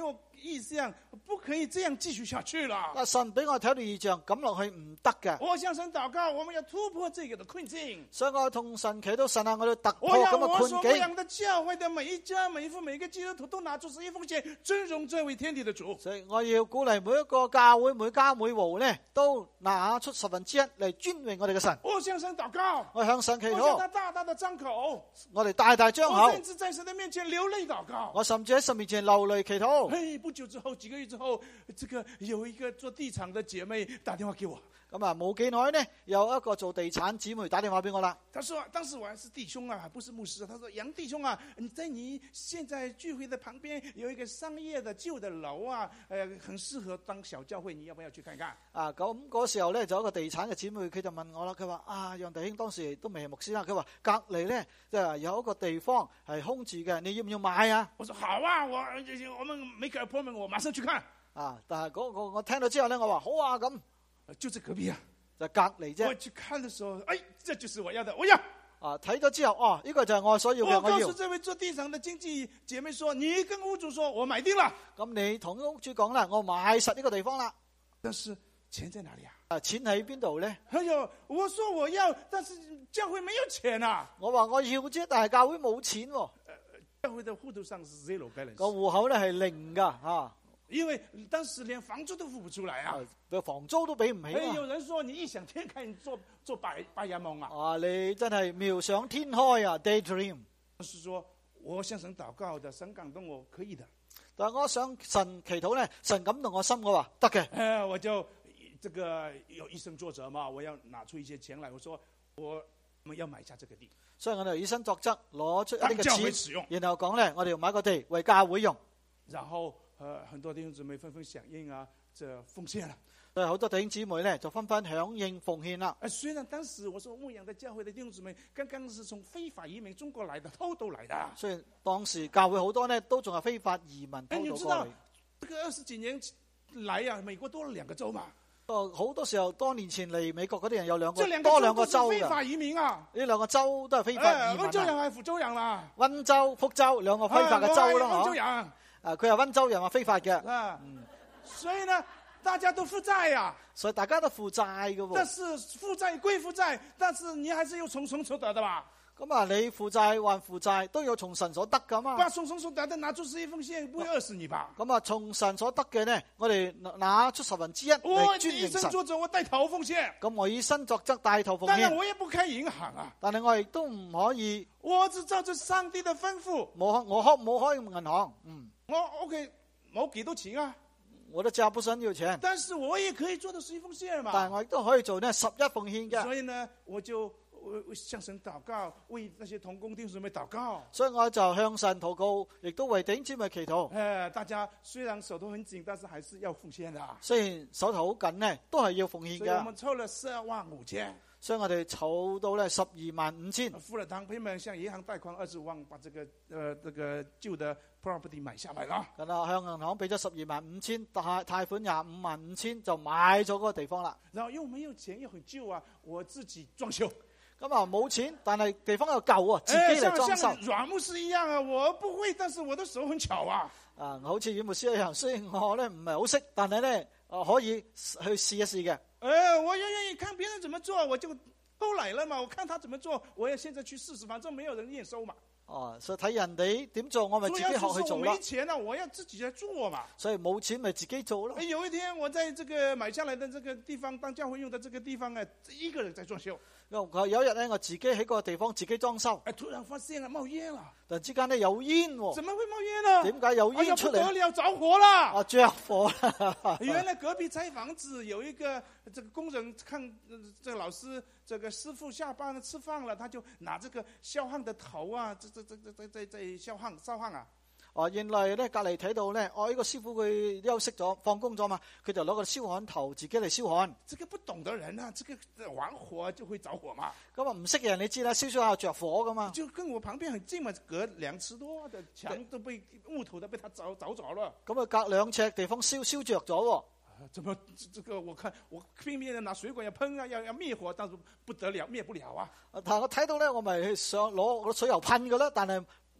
異象，不可以這樣繼續下去了。 但神俾我睇到異象，咁落去唔得嘅。 我向神禱告，我們要突破這個的困境。 所以我同神祈禱，神啊，我要突破我要咁嘅我所牧困境。 養的教會的每一家、每一戶、每一個基督徒都拿出十一奉獻，尊榮這位天地的主。 所以我要鼓勵每一個教會、每家每戶呢，都拿出十分之一嚟尊榮我哋嘅神。 我向神禱告， 我向神祈我向他禱， 大大的張口， 我哋大大張口我甚，至在神的面前流淚禱告。 我甚至喺神面前流淚祈禱。 嘿，不久之後，幾個月之後，這個有一個做地產的姐妹打電話給我。 咁啊，冇幾耐呢，有一個做地產姊妹打電話俾我啦。 他說：“當時我還是弟兄啊，不是牧師。”他說：“楊弟兄啊，你在你現在聚會的旁邊有一個商業的舊的樓啊，呃，很適合當小教會，你要不要去看看？” 啊，咁嗰時候咧，就有一個地產嘅姊妹，佢就問我啦，佢話：啊，楊弟兄當時都未係牧師啦，佢話隔離咧就有一個地方係空住嘅，你要唔要買啊？ 我說：“好啊，我我們 make an appointment，我馬上去看。” 啊，但係嗰個我聽到之後咧，我話好啊，咁就在隔壁啊， 就隔離啫。 我去看的時候，哎，這就是我要的，我要。 啊，睇咗之後，哦，呢個就係我所要嘅， 我告我要。 訴這位做地產的經紀姐妹說：“你跟屋主說，我買定了。” 咁你同屋主講啦，我買實呢個地方啦。 但是錢在哪裡啊？ 啊，錢喺邊度咧？ 哎呦，我說我要，但是教會沒有錢啊。 我話我要啫，但係教會冇錢喎。 教會的戶頭上是 zero balance， 個戶口咧係零噶嚇。 因為當時連房租都付不出來啊， 個房租都俾唔起哎， 嘛。 有人說你異想天開，你做做白白日夢啊！ 啊，你真係妙想天開啊 ，daydream。 是說我向神禱告的，神感動我可以的。 但係我想神祈禱咧，神感動我心，我話得嘅。 哎，我就這個有以身作則嘛，我要拿出一些錢來，我說我們要買下這個地， 所以我哋以身作則，攞出一啲當教會嘅使用。 錢，然後講咧，我哋要買個地為教會用。 然後，呃，很多弟兄姊妹紛紛響應啊，這奉獻了。 所以好多弟兄姊妹咧就紛紛響應奉獻啦。 呃，雖然當時我說牧養的教會的弟兄姊妹剛剛是從非法移民中國來的，偷渡來的。 雖然當時教會好多呢都仲係非法移民哎， 偷你知道渡過嚟。 這個二十幾年來呀、啊，美國多了兩個州嘛。 哦，好多時候多年前嚟美國嗰啲人有兩個這兩個多兩個州州嘅， 都是非法移民啊！ 呢兩個州都係非法哎， 移民溫州人啊。 還福州人啦， 溫州、福州兩個非法嘅州啦，嗬。 溫州人啊，佢係溫州人話非法嘅， 啊，所以呢，大家都負債呀。 所以大家都負債嘅喎。 但是負債歸負債，但是你還是要從神所得的吧？ 咁啊，你負債還負債都要從神所得噶嘛。 把從神所得的拿出十一奉獻，不會餓死你吧？ 咁啊，從神所得嘅呢，我哋拿出十分之一我嚟尊以榮神。 身作則，我帶頭奉獻。 咁我以身作則帶頭奉當然獻， 我也不開銀行啊， 但係我亦都唔可以， 我只照着上帝的吩咐。 冇我開冇開銀行，嗯， 我 OK，冇幾多錢啊， 我都知不想要錢， 但是我也可以做到十一奉獻嘛。 但係我亦都可以做呢十一奉獻嘅。 所以呢，我就我向神禱告，為那些同工弟兄姊妹禱告。 所以我就向神禱告，亦都為弟兄姊妹祈禱。 哎，大家雖然手頭很緊，但是還是要奉獻的。 雖然手頭好緊呢，都係要奉獻所以我嘅。 們湊了十二萬五千。 所以我哋儲到咧十二萬五千。 富了堂朋友們向銀行貸款二十五萬，把這個呃這個舊的 property 買下來了。 咁啊，向銀行俾咗十二萬五千，貸貸款廿五萬五千就買咗嗰個地方啦。 然後又沒有錢，又很舊啊，我自己裝修。 咁啊冇錢，但係地方又舊啊，自己嚟裝修。 像阮牧師一樣啊，我不會，但是我的手很巧啊。 啊，好似阮牧師一樣，雖然我咧唔係好識，但係咧啊可以去試一試嘅。 呃，我願願意看別人怎麼做，我就都來了嘛。我看他怎麼做，我也現在去試試，反正沒有人驗收嘛。 哦，所以睇人哋點做，我咪自己學去做我啦。 沒錢啊，我要自己來做嘛。 所以冇錢咪自己做咯。 有一天我在這個買下來的這個地方，當教會用的這個地方啊，一個人在裝修。 有有一日咧，我自己喺個地方自己裝修， 哎，突然發現啊，冒煙啦！ 突然之間咧有煙喎。 怎麼會冒煙呢？ 點解有煙出嚟？ 哎呀，不得了，着火啦！ 啊，着火啦！ 原來隔壁拆房子有一個這個工人看，呃、這個老師這個師傅下班了吃飯了，他就拿這個燒焊的頭啊，這這這這這這這燒焊燒焊啊！ 哦，原來咧隔籬睇到咧，哦呢、這個師傅佢休息咗放工咗嘛，佢就攞個燒焊頭自己嚟燒焊。 這個不懂的人啊，這個玩火就會着火嘛。 咁啊唔識嘅人你知啦，燒燒下着火噶嘛。 就跟我旁邊很近嘛，隔兩尺多的牆都被木頭都被他着着着了。 咁啊隔兩尺地方燒燒着咗喎。 怎麼這個我看我拼命的拿水管要噴啊，要要滅火，但是不得了，滅不了啊！ 但係我睇到咧，我咪想攞攞水油噴噶啦，但係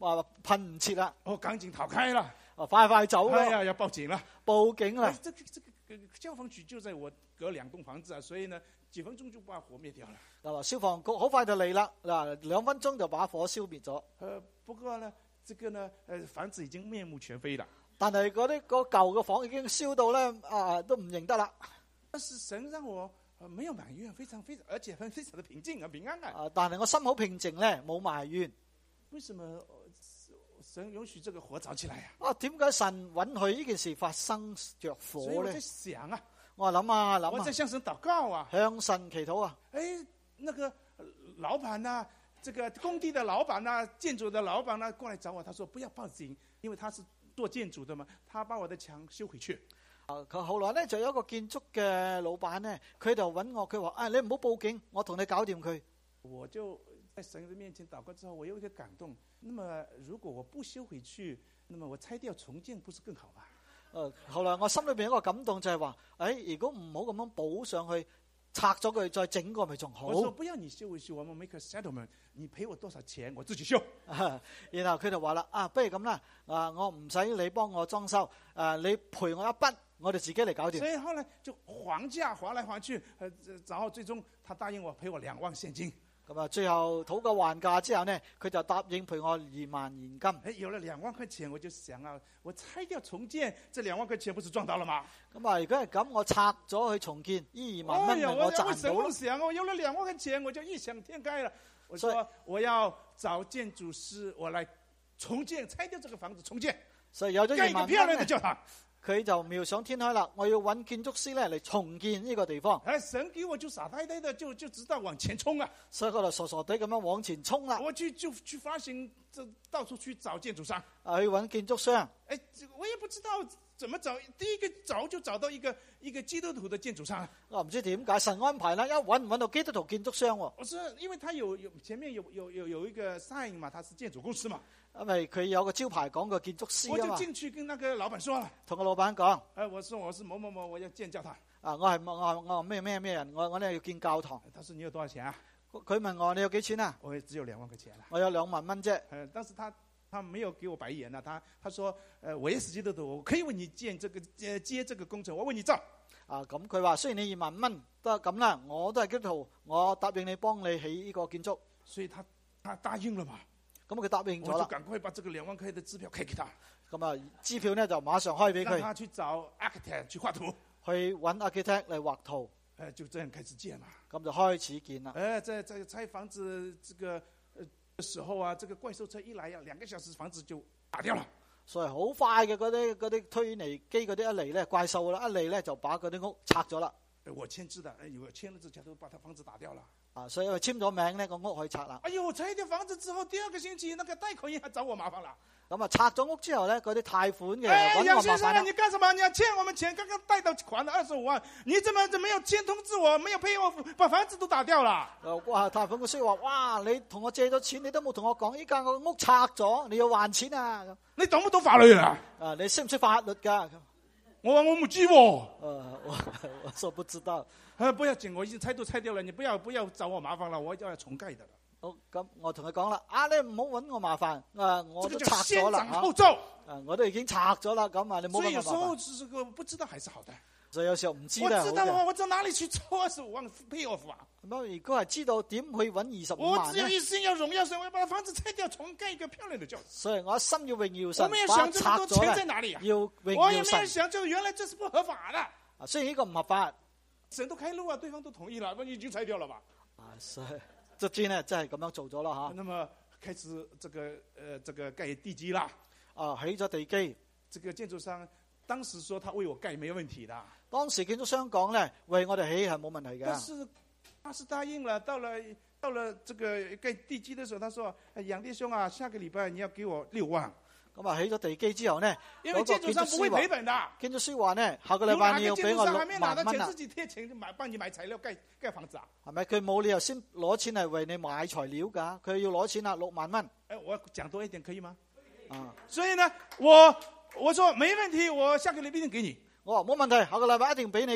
話噴唔切啦， 我趕緊逃開了， 啊快快走咯， 哎呀，要報警了， 報警啦。 這個這個消防局就在我隔兩棟房子啊，所以呢幾分鐘就把火滅掉了。 嗱，消防局好快就嚟啦，嗱兩分鐘就把火消滅咗。 呃，不過呢，這個呢，呃，房子已經面目全非了。 但係嗰啲嗰舊嘅房已經燒到咧，啊都唔認得啦。 但是神讓我呃沒有埋怨，非常非常，而且很非常的平靜啊，平安啊。 啊，但係我心好平靜咧，冇埋怨。 為什麼神允許這個火着起來呀？ 啊，點解神允許呢件事發生着火咧？ 所以我在想啊， 我諗啊諗啊， 我在向神禱告啊， 向神祈禱啊。 誒，那個老闆啊，這個工地的老闆啊，建築的老闆啊，過來找我，他說不要報警，因為他是做建築的嘛，他把我的牆修回去。 啊，佢後來咧就有一個建築嘅老闆咧，佢就揾我，佢話：啊，你唔好報警，我同你搞掂佢。 我就在神的面前禱告之後，我有一個感動。那麼如果我不修回去，那麼我拆掉重建，不是更好嗎？ 誒，後來我心裏邊一個感動就係話：誒，如果唔好咁樣補上去，拆咗佢再整個咪仲好。 我說不要你修回去，我們 make a settlement，你賠我多少錢，我自己修。 啊、然後佢就話啦：啊，不如咁啦，啊，我唔使你幫我裝修，啊，你賠我一筆，我哋自己嚟搞掂。 所以後來就還價，還來還去，呃，然後最終他答應我賠我兩萬現金。 咁啊，最後討個還價之後呢，佢就答應賠我二萬現金。 誒，有了兩萬塊錢，我就想啊，我拆掉重建，這兩萬塊錢不是賺到了嗎？ 咁啊，如果係咁，我拆咗去重建，呢二萬蚊咪我賺到咯。 為什麼想我有了兩萬塊錢，我就異想天開了。我說我要找建築師，我來重建，拆掉這個房子重建， 所以有咗二萬蚊， 蓋一個漂亮的教堂。 佢就妙想天開啦！我要揾建築師咧嚟重建呢個地方。 哎，神給我就傻呆呆的，就就知道往前衝啊！ 所以我就傻傻地咁樣往前衝啦。 我去就去發現，這到處去找建築商， 啊，去揾建築商。 哎，我也不知道怎麼找，第一個找就找到一個一個基督徒的建築商。 我唔知點解神安排啦，一揾唔揾到基督徒建築商喎。 我說，因為他有有前面有有有有一個 sign 嘛，他是建築公司嘛。 因為佢有個招牌講個建築師啊嘛。 我就進去跟那個老闆說了， 同個老闆講， 哎，我說我是某某某，我要建教堂。 啊，我係我我咩咩咩人，我我呢要建教堂。 他說你有多少錢啊？ 佢問我你有幾錢啊？ 我只有兩萬塊錢啦。 我有兩萬蚊啫。 呃，但是他他沒有給我白眼啦，他他說，呃，我也是基督徒，我可以為你建這個接接這個工程，我為你造。 啊，咁佢話雖然你二萬蚊都係咁啦，我都係基督徒，我答應你幫你起呢個建築。 所以他他答應了嘛。 咁佢答應咗啦， 我就趕快把這個兩萬塊的支票開給他。 咁啊，支票呢就馬上開俾佢。 讓他去找 architect 去畫圖， 去揾 architect 嚟畫圖。 誒，就這樣開始建嘛。 咁就開始建啦。 誒，在在拆房子這個呃時候啊，這個怪獸車一來呀，兩個小時房子就打掉了。 所以好快嘅嗰啲嗰啲推泥機嗰啲一嚟咧，怪獸啦，一嚟咧就把嗰啲屋拆咗啦。 我簽字的，我簽了字，他都把他房子打掉了。 啊，所以佢簽咗名呢，個屋可以拆啦。 哎呦，拆掉房子之後，第二個星期，那個貸款銀行找我麻煩啦。 咁啊，拆咗屋之後咧，嗰啲貸款嘅哎， 揾我麻煩啦。 你幹什麼？你要欠我們錢，剛剛貸到款了二十五萬，你怎麼怎麼沒有先通知我，沒有賠我，把房子都打掉了。 哇！貸款公司話：哇，你同我借咗錢，你都冇同我講，依家我屋拆咗，你要還錢啊！ 你懂不懂法律啊？ 啊，你識唔識法律噶？ 我我唔知喎。 呃，我我說不知道。 啊，不要緊，我已經拆都拆掉了，你不要不要找我麻煩了，我要重蓋的。 好，咁我同佢講啦，啊，你唔好揾我麻煩，啊，我都拆咗啦， 這個、先斬後奏啊，我都已經拆咗啦，咁啊，你唔好揾我麻煩。 所以有時候這個不知道還是好的。 所以有時候唔知道。 我知道啊，我知哪裏去抽二十五萬 pay off 啊？ 咁如果係知道點去揾二十五萬， 我只有一心要榮耀神，我要把房子拆掉，重蓋一個漂亮的教堂。 所以我一心要榮耀神， 我沒有想這麼多錢在哪裏啊？ 要榮耀神。 我也沒有想，就原來這是不合法的。 啊，雖然呢個唔合法， 神都開路啊，對方都同意了，不已經拆掉了吧？ 啊，所以這邊呢真係咁樣做咗啦吓。 那麼開始這個呃這個蓋地基啦， 啊，起咗地基， 這個建築商當時說他為我蓋沒有問題的。 當時建築商講咧，為我哋起係冇問題嘅。 但是他是答應了，到了到了這個蓋地基的時候，他說：楊弟兄啊，下個禮拜你要給我六萬。 咁啊，起咗地基之後呢， 因為建築商不會賠本的。 建築師話呢，下個禮拜你要俾我六萬蚊啊。 有哪個建築商還沒拿到錢，自己貼錢就買幫你買材料蓋蓋房子啊？ 係咪？佢冇理由先攞錢嚟為你買材料噶，佢要攞錢啦，六萬蚊。 誒，我講多一點可以嗎？ 啊， 所以呢，我我說沒問題，我下個禮拜一定給你。 我話冇問題，下個禮拜一定俾你嘅。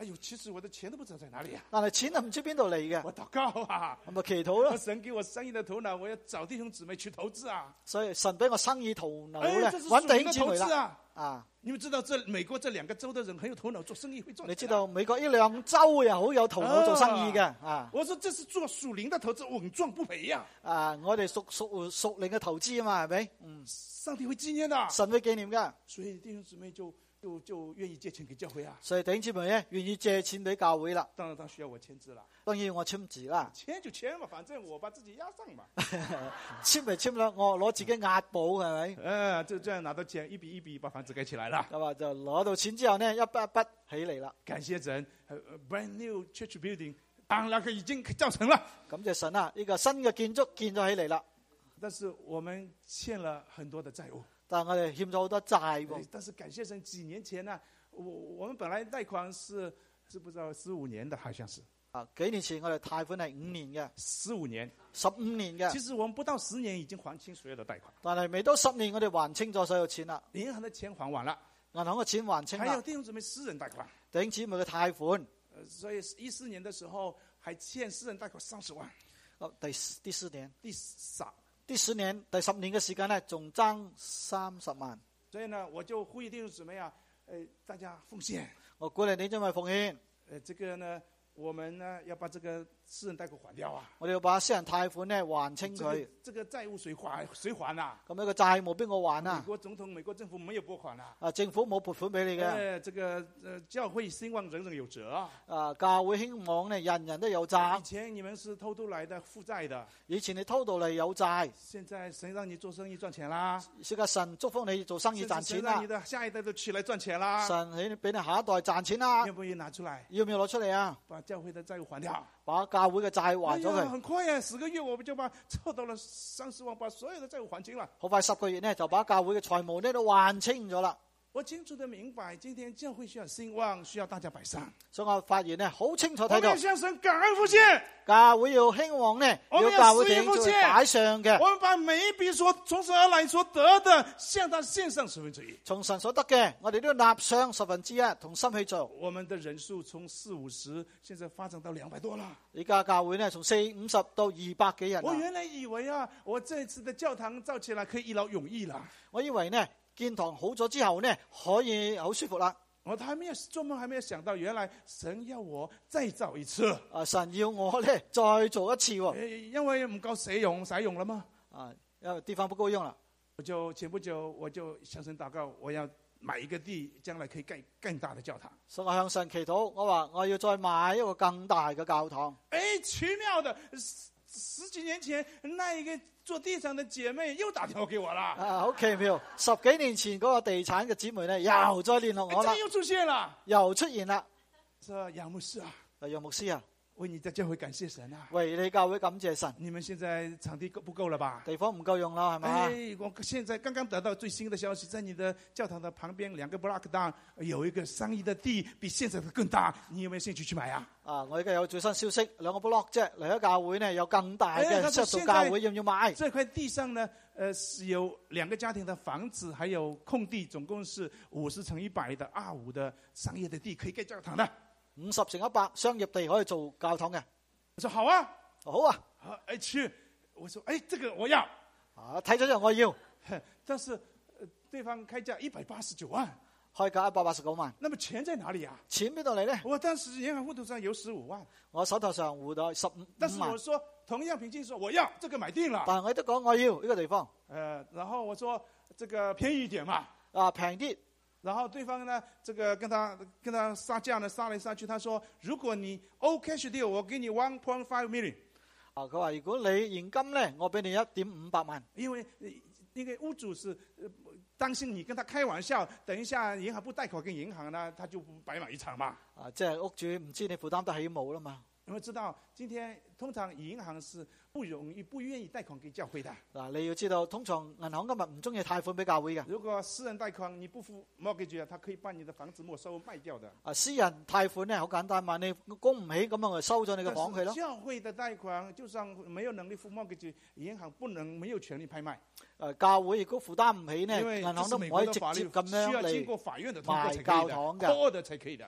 哎呦，其實我的錢都不知道在哪裡啊！ 但係錢係唔知邊度嚟嘅， 我禱告啊， 咁咪祈禱咯。 神給我生意的頭腦，我要找弟兄姊妹去投資啊！ 所以神俾我生意頭腦咧， 哎，這是揾弟屬靈的兄姊妹啦。 投資啊！ 啊， 你們知道這美國這兩個州的人很有頭腦，做生意會賺錢。 你知道美國呢兩州又好有頭腦做生意嘅啊！ 我說這是做屬靈的投資，穩賺不賠呀！ 啊，我哋屬屬屬靈嘅投資啊嘛，係咪？嗯， 上帝會紀念的， 神會紀念嘅。 所以弟兄姊妹就就就願意借錢給教會啊。 所以弟兄姊妹咧願意借錢俾教會啦。 當然，他需要我簽字啦。 當然我簽字啦， 簽就簽嘛，反正我把自己押上嘛。 簽咪簽啦，我攞自己押寶係咪？ 嗯，就這樣拿到錢，一筆一筆把房子蓋起來了。 咁啊，就攞到錢之後呢，一筆一筆起嚟啦。 感謝神，呃，brand new church building，當那個已經造成了。 感謝神啊，呢個新嘅建築建咗起嚟啦。 但是我們欠了很多的債務。 但係我哋欠咗好多債喎。 但是感謝神，幾年前呢，我我們本來貸款是是不知道十五年的，好像是。 啊，幾年前我哋貸款係五年嘅， 十五年， 十五年嘅。 其實我們不到十年已經還清所有的貸款。 但係未到十年，我哋還清咗所有錢啦。 銀行的錢還完了， 銀行嘅錢還清啦。 還有弟兄姊妹私人貸款， 弟兄姊妹嘅貸款。 呃，所以一四年的時候還欠私人貸款三十萬。 哦，第第四年， 第十， 第十年，第十年嘅時間呢，仲爭三十萬。 所以呢，我就呼籲弟兄姊妹啊，呃，大家奉獻。 我鼓勵你因為奉獻。 呃，這個呢，我們呢要把這個私人貸款還掉啊。 我哋要把私人貸款呢還清佢。 這個債務誰還？誰還啊？ 咁呢個債務邊個還啊？ 美國總統、美國政府沒有撥款啊。 啊，政府冇撥款俾你嘅。 呃，這個呃，教會興旺人人有責啊。 啊，教會興旺呢，人人都有債。 以前你們是偷渡來的負債的。 以前你偷渡嚟有債。 現在神讓你做生意賺錢啦。 而家神祝福你做生意賺錢啦。 神讓你的下一代都起來賺錢啦。 神俾俾你下一代賺錢啦。 要不要拿出來？ 要唔要攞出嚟啊？ 把教會的債務還掉。 把教會嘅債還咗佢。 哎，很快呀，十個月我們就把湊到了三十萬，把所有的債務還清了。 好快十個月呢，就把教會嘅財務呢都還清咗啦。 我清楚的明白，今天教會需要興旺，需要大家擺上。 所以我發現呢，好清楚睇到。 我們要向神感恩奉獻。 教會要興旺呢，要教會點做擺上嘅。 我們把每一筆所從神而來所得的，向他獻上十分之一。 從神所得嘅，我哋都要納上十分之一，同心去做。 我們的人數從四五十，現在發展到兩百多了。 而家教會呢，從四五十到二百幾人。 我原來以為啊，我這次的教堂造起來可以一勞永逸了。 我以為呢，建堂好咗之後呢，可以好舒服啦。 我還沒有做夢，還沒有想到，原來神要我再造一次。 啊，神要我呢再做一次喎。 因為唔夠使用，使用了嗎？ 啊，因為地方不夠用啦。 我就前不久我就向神禱告，我要買一個地，將來可以蓋更大的教堂。 所以我向神祈禱，我話我要再買一個更大嘅教堂。 誒，奇妙的，十十幾年前那一個做地產的姐妹又打電話給我啦。 啊，好奇妙！十幾年前嗰個地產嘅姊妹呢，又再聯絡我啦。 又出現啦， 又出現啦。 是楊牧師啊， 楊牧師啊， 為你的教會感謝神啊， 為你教會感謝神。 你們現在場地夠不夠了吧？ 地方唔夠用啦，係咪？ 哎，我現在剛剛得到最新的消息，在你的教堂的旁邊兩個 block down 有一個商業的地，比現在的更大，你有沒有興趣去買啊？ 啊，我而家有最新消息，兩個 block 啫，嚟咗教會呢有更大嘅，即係做教會要唔要買？ 這塊地上呢，呃，是有兩個家庭的房子，還有空地，總共是五十乘一百的二五的商業的地，可以蓋教堂的。 五十乘一百商業地可以做教堂嘅。 我說好啊， 好啊， 好，哎去，我說哎，這個我要。 啊，睇咗之後我要， 但是，呃，對方開價一百八十九萬， 開價一百八十九萬。 那麼錢在哪裡啊？ 錢邊度嚟呢？ 我當時銀行戶頭上有十五萬， 我手頭上戶袋十五萬。 但是我說同樣平靜說我要這個買定了， 但係我都講我要呢個地方。 呃，然後我說這個便宜一點嘛， 啊平啲。 然後對方呢，這個跟他跟他殺價呢，殺來殺去，他說如果你 all cash deal，我給你 one point five million。 啊，佢話如果你現金呢，我俾你一點五百萬。 因為那個屋主是擔心你跟他開玩笑，等一下銀行不貸款給銀行呢，他就白買一場嘛。 啊，即係屋主唔知你負擔得起冇啦嘛。 因為知道今天通常銀行是不容易、不願意貸款給教會的。 嗱，你要知道，通常銀行今日唔中意貸款俾教會嘅。 如果私人貸款你不付 mortgage，他可以把你的房子沒收賣掉的。 啊，私人貸款呢好簡單嘛，你供唔起咁樣就收咗你嘅房佢咯。 教會的貸款，就算沒有能力付 mortgage，銀行不能沒有權利拍賣。 誒，教會如果負擔唔起呢，銀行都唔可以直接咁樣嚟賣教堂嘅。 拖的才可以的。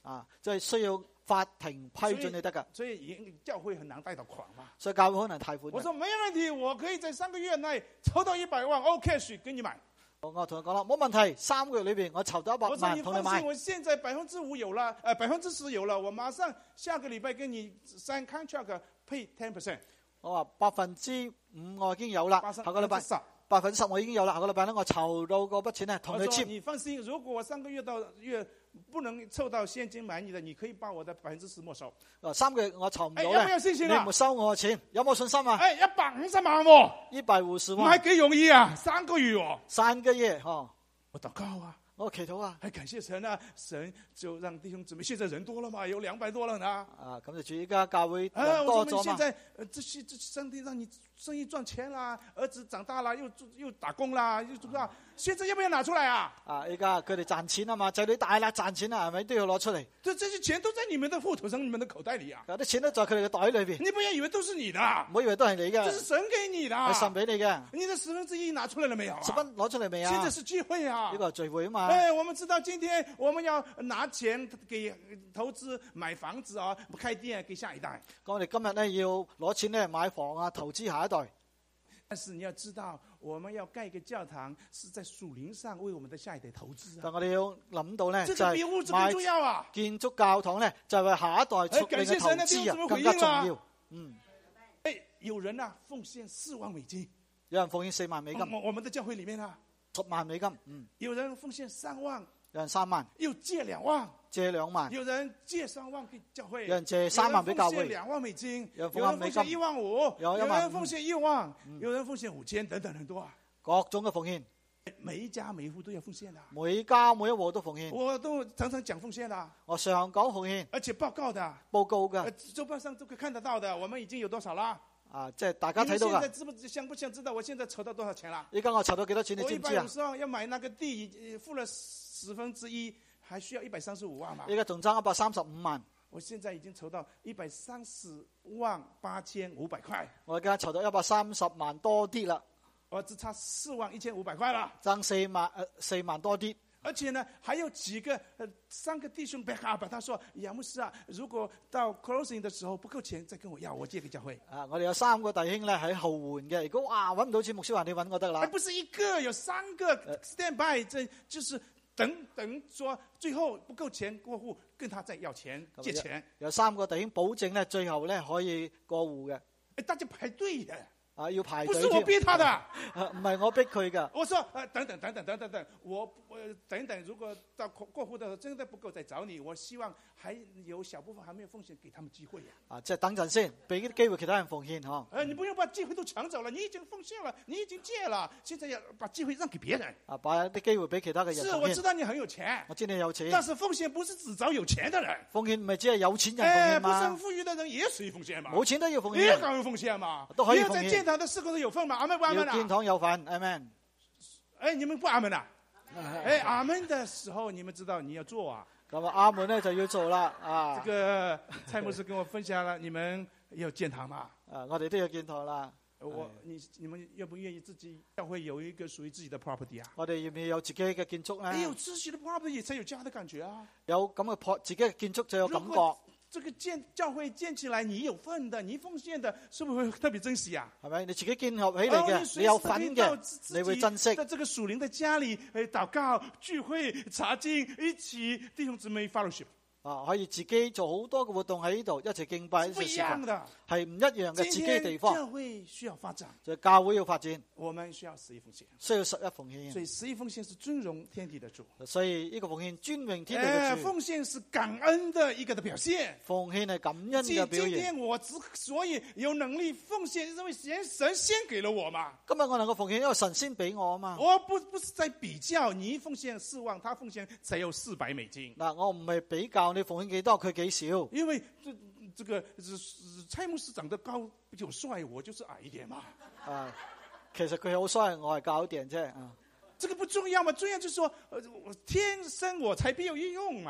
啊，即係需要法庭批准你得㗎。 所以教會很難貸到款嘛。 所以教會可能貸款。 我說沒問題，我可以在三個月內籌到一百萬 ，all cash 跟你買。 我同佢講啦，冇問題，三個月裏邊我籌到一百萬同你買。 我現在百分之五有了，誒百分之十有了，我馬上下個禮拜跟你 sign contract pay ten percent。 我話百分之五我已經有啦，下個禮拜百分之十我已經有啦，下個禮拜咧我籌到嗰筆錢咧同你簽。 你放心，如果我上個月到月不能湊到現金買你的，你可以把我的百分之十沒收。 三個月我籌唔到咧， 有沒有信心啊？ 你沒收我嘅錢，有冇信心啊？ 誒，一百五十萬喎， 一百五十萬， 唔係幾容易啊？三個月哦， 三個月嗬， 我禱告啊。 我祈禱啊， 還感謝神啊！神就讓弟兄姊妹，現在人多了嘛，有兩百多人啊！ 啊，咁就主依家教會人多咗嘛。現在，呃，這些這上帝讓你生意賺錢啦，兒子長大了又又打工啦，又做啦。現在要不要拿出來啊？ 啊，依家佢哋賺錢啊嘛，仔女大啦賺錢啦，係咪都要攞出嚟？ 這這些錢都在你們的戶頭上，你們的口袋裏啊！ 有啲錢都在佢哋嘅袋裏邊。 你不要以為都是你的， 唔好以為都係你嘅。 這是神給你的， 係神俾你嘅。 你的十分之一拿出來了沒有啊？ 十分攞出嚟未啊？ 現在是聚會啊！ 呢個係聚會啊嘛。 哎，我們知道今天我們要拿錢給投資買房子啊，開店給下一代。 我哋今日咧要攞錢咧買房啊，投資下一代。 但是你要知道，我們要蓋一個教堂，是在屬靈上為我們的下一代投資啊。 但我哋要諗到咧， 這個比物質更重要啊！ 建築教堂咧，就係為下一代促進嘅投資啊，更加重要。嗯， 誒，有人啊奉獻四萬美金， 有人奉獻四萬美金。 我我們的教會裏面啊， 十萬美金。嗯， 有人奉獻三萬， 有人三萬， 又借兩萬， 借兩萬， 有人借三萬給教會， 有人借三萬俾教會， 有人奉獻兩萬美金， 有人奉獻一萬五，有人奉獻一萬， 嗯、 有人奉獻五千，等等很多啊， 各種嘅奉獻， 每一家每一戶都要奉獻的， 每一家每一戶都奉獻， 我都常常講奉獻的， 我常講奉獻， 而且報告的， 報告嘅， 周報上都可以看得到的，我們已經有多少啦？ 啊，即係大家睇到噶。 你現在知不知想不想知道我現在籌到多少錢啦？ 依家我籌到幾多錢？你知唔知啊？ 我一百五十萬要買那個地，付了十分之一，還需要一百三十五萬嘛？ 依家仲爭一百三十五萬。 我現在已經籌到一百三十萬八千五百塊。 我而家籌到一百三十萬多啲啦。 我只差四萬一千五百塊啦。 爭四萬誒四萬多啲。 而且呢，還有幾個呃三個弟兄 back up，他說楊牧師啊，如果到 closing 的時候不夠錢，再跟我要，我借給教會。 啊，我哋有三個弟兄咧喺後援嘅，如果哇揾唔到錢，牧師話你揾我得啦。 而不是一個，有三個 stand by，這就是等等說最後不夠錢過戶，跟他再要錢借錢。 有三個弟兄保證咧，最後咧可以過戶嘅。 誒，大家排隊嘅。 啊，要排隊。 不是我逼他的， 唔係我逼佢噶。 我說，呃，等等等等等等等，我我等等，如果到過過戶的時候真的不夠再找你，我希望還有小部分還沒有奉獻，給他們機會呀。 啊，即係等陣先，俾啲機會其他人奉獻嗬。 呃，你不用把機會都搶走了，你已經奉獻了，你已經借了，現在要把機會讓給別人。 啊，把啲機會俾其他嘅人。 是，我知道你很有錢， 我知你有錢， 但是奉獻不是只找有錢的人， 奉獻唔係只係有錢人奉獻嘛。 不是很富裕的人也屬於奉獻嘛。 冇錢都要奉獻， 也可以奉獻嘛， 都可以奉獻。 在建堂的事工都有份嘛，阿門不阿門啊？ 建堂有份，阿門。 哎，你們不阿門啊？哎，阿門的時候，你們知道你要做啊。 咁啊，阿門咧就要做啦。啊， 這個蔡牧師跟我分享了，你們要建堂嘛？ 啊，我哋都要建堂啦。 我你你們願不願意自己教會有一個屬於自己的 property 啊？ 我哋要唔要有自己嘅建築咧？ 你有自己的 property 才有家的感覺啊！ 有咁嘅破自己嘅建築就有感覺。 這個建教會建起來，你有份的，你奉獻的，是不是會特別珍惜啊？ 係咪？你自己建合起嚟嘅，哦，你有份嘅，你會珍惜。 在這個屬靈的家裏，誒，禱告、聚會、查經，一起弟兄姊妹 fellowship。 啊，可以自己做好多嘅活動喺呢度，一齊敬拜。 不一樣的， 係唔一樣嘅自己嘅地方。 教會需要發展， 就係教會要發展， 我們需要十一奉獻， 需要十一奉獻。 所以十一奉獻是尊榮天地的主。 所以呢個奉獻尊榮天地嘅主。 奉獻是感恩的一個的表現。 奉獻係感恩嘅表現。 今天我之所以有能力奉獻，因為神神先給了我嘛。 今日我能夠奉獻，因為神先俾我啊嘛。 我不不是在比較，你奉獻四萬，他奉獻才有四百美金。 嗱，我唔係比較你奉獻幾多，佢幾少。 因為這這個蔡牧師長得高比較帥，我就是矮一點嘛。 啊，其實佢好帥，我係高一點啫。啊， 這個不重要嘛，重要就是說，呃，天生我材必有用嘛。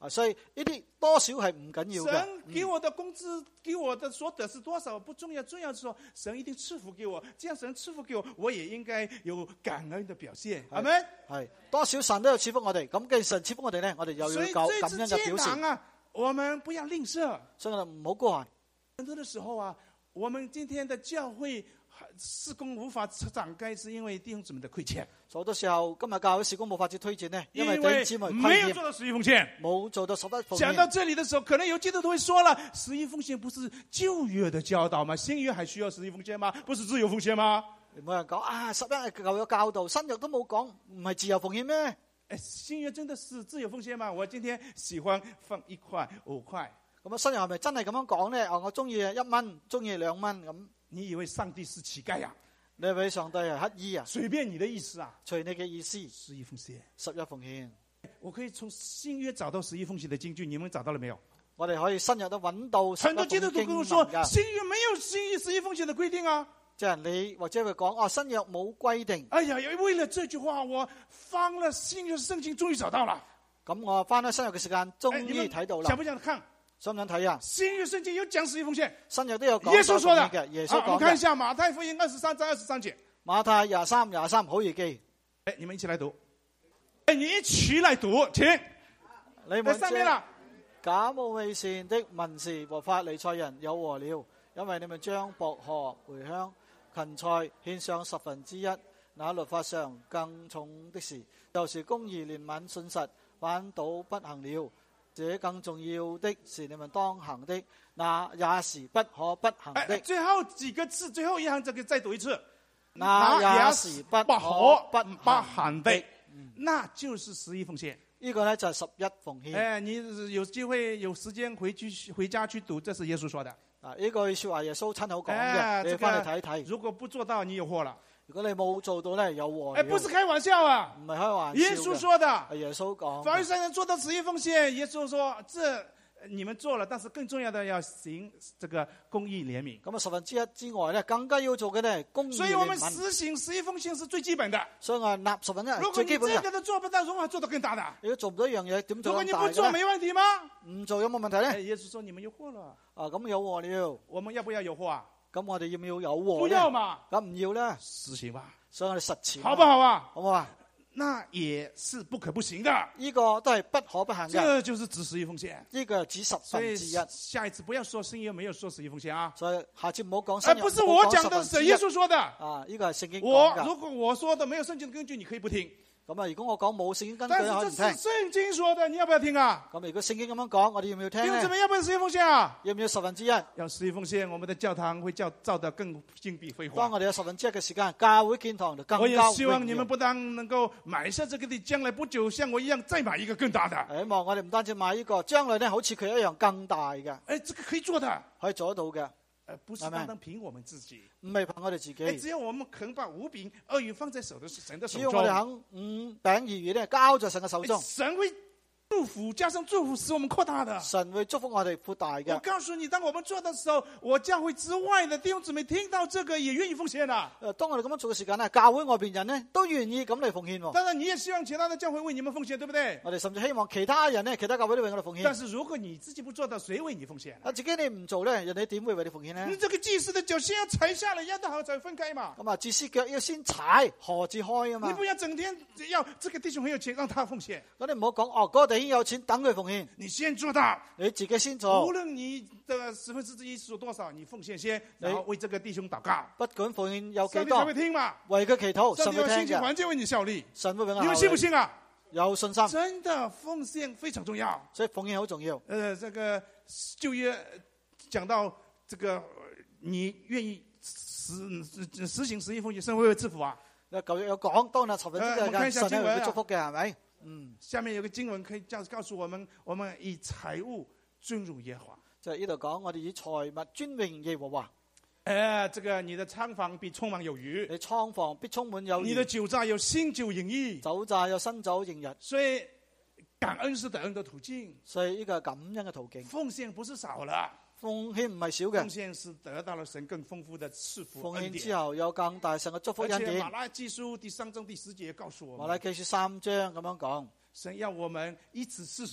啊，所以呢啲多少係唔緊要嘅。 神給我的工資，給我的所得是多少不重要，重要是說神一定賜福給我，這樣神賜福給我，我也應該有感恩的表現，係咪？ 係多少神都有賜福我哋，咁既然神賜福我哋咧，我哋又要搞感恩嘅表現。 啊，我們不要吝嗇， 所以我哋唔好孤寒。 很多的時候啊，我們今天的教會事工無法展開，是因為弟兄姊妹的虧欠。 好多時候今日教會事工冇法子推薦呢，因為弟兄姊妹沒有做到十一奉獻， 冇做到十一奉獻。 講到這裡的時候，可能有基督徒會說了：十一奉獻不是舊約的教導嗎？新約還需要十一奉獻嗎？不是自由奉獻嗎？ 冇人講啊，十一係舊約教導，新約都冇講，唔係自由奉獻咩？ 誒，新約真的是自由奉獻嗎？我今天喜歡放一塊五塊。 咁啊，新約係咪真係咁樣講咧？哦，我中意一蚊，中意兩蚊咁。 你以為上帝是乞丐呀？ 你以為上帝係乞衣啊？ 隨便你的意思啊， 隨你嘅意思。 十一奉獻， 十一奉獻。 我可以從新約找到十一奉獻的經句，你們找到了沒有？ 我哋可以新約都揾到。 很多基督徒跟我說，新約沒有新十一奉獻的規定啊。 即係你或者會講，哦，新約冇規定。 哎呀，為了這句話，我翻了新約聖經，終於找到了。 咁我翻咗新約嘅時間，終於睇到啦。 想不想看？ 想唔想睇啊？ 新約聖經有講十一奉獻， 新約都有講。 耶穌說的， 耶穌講嘅。 我們看一下馬太福音二十三章二十三節。 馬太廿三廿三好易記。 哎，你們一起來讀。哎，你一起來讀，請。 你們上面啦。 假冒偽善的文士和法利賽人有禍了，因為你們將薄荷、茴香、芹菜獻上十分之一，那律法上更重的事，就是公義、憐憫、信實，反倒不行了。這更重要的是你們當行的，那也是不可不行的。 哎，最後幾個字，最後一行，這個再讀一次。 那也是不可不行的， 嗯、那就是十一奉獻。 呢個呢，就係十一奉獻。 哎，你有機會有時間回去回家去讀，這是耶穌說的。 啊，呢句說話耶穌親口講嘅， 哎、 你翻去睇睇。 如果不做到，你有禍了。 如果你冇做到咧，有禍。 哎，不是開玩笑啊， 唔係開玩笑。 耶穌說的。 係耶穌講。 法利賽人做到十一奉獻，耶穌說：這你們做了，但是更重要的要行這個公義憐憫。 咁啊，十分之一之外咧，更加要做嘅咧，公義憐憫。 所以我們實行十一奉獻是最基本的。 所以我納十分一如果你這個都做不到，如何做到更大的？ 如果做唔到一樣嘢，點做更大嘅咧？ 如果你不做，沒問題嗎？ 唔做有冇問題咧？ 哎，耶穌說：你們有禍了。 啊，咁有禍了。 我們要不要有禍啊？ 咁我哋要唔要有禍？ 不要嘛。 咁唔要咧？ 實行吧。 所以我哋實踐。 好不好啊？ 好唔好啊？ 那也是不可不行的。 呢個都係不可不行嘅。 這就是指十一奉獻。 呢個指十分之一。 下一次不要說新約沒有說十一奉獻啊。 所以下次唔好講新約。 哎，不是我講的，是耶穌說的。 啊，呢個係聖經講我如果我說的沒有聖經根據，你可以不聽。 咁啊，如果我講冇聖經根據， 可以唔聽。但是這是聖經說的，你要不要聽啊？ 咁如果聖經咁樣講，我哋要唔要聽咧？ 弟兄姊妹，要不要十一奉獻啊？ 要唔要十分之一？ 要十一奉獻，我們的教堂會叫造得更金碧輝煌。 當我哋有十分之一嘅時間，教會建堂就更加。 我也希望你們不但能夠買下這個地，將來不久像我一樣再買一個更大的。 希望我哋唔單止買呢個，將來咧好似佢一樣更大嘅。 誒，這個可以做的， 可以做得到嘅。 誒，不是單單憑我們自己， 唔係憑我哋自己。 只要我們肯把五餅二魚放在手的神的手中， 只要我哋肯五餅二魚咧交在神嘅手中， 神會祝福，加上祝福使我們擴大的。 神會祝福我哋擴大嘅。 我告訴你，當我們做的時候，我教會之外的弟兄姊妹聽到這個也願意奉獻啦。 誒，當我哋咁樣做嘅時間咧，教會外邊人咧都願意咁嚟奉獻。 當然，你也希望其他的教會為你們奉獻，對不對？ 我哋甚至希望其他人咧，其他教會都為我哋奉獻。 但是如果你自己不做到，誰為你奉獻？ 啊，自己你唔做咧，人哋點會為你奉獻呢？ 你這個祭司的腳先要踩下來，要得好才分開嘛。 咁啊，祭司腳要先踩，河至開啊嘛。 你不要整天要這個弟兄很有錢，讓他奉獻。 咁你唔好講哦，嗰個弟兄有錢，等佢奉獻。 你先做到， 你自己先做。 無論你的十分之一是多少，你奉獻先，然後為這個弟兄禱告。 不管奉獻有幾多， 上帝才會聽嘛。 為佢祈禱，神會聽嘅。 上帝有興起，環境為你效力。 神會永遠效力。 你們信不信啊？ 有信心。 真的奉獻非常重要， 所以奉獻好重要。 呃，這個舊約講到這個，你願意實實行十一奉獻，神會會賜福啊。 舊約有講，當日十分之一嘅神係會祝福嘅，係咪？ 嗯，下面有個經文可以教告訴我們，我們以財物尊榮耶和華。 就係呢度講，我哋以財物尊榮耶和華。 誒，這個你的倉房必充滿有餘， 你倉房必充滿有餘。 你的酒榨有新酒盈溢， 酒榨有新酒盈溢。 所以感恩是得恩的途徑。 所以呢個感恩嘅途徑。 奉獻不是少了， 奉獻唔係少嘅。 奉獻是得到了神更豐富的賜福。 奉獻之後有更大神嘅祝福恩典。 而且馬拉基書第三章第十節告訴我們， 馬拉基書三章咁樣講， 神要我們以此試試他。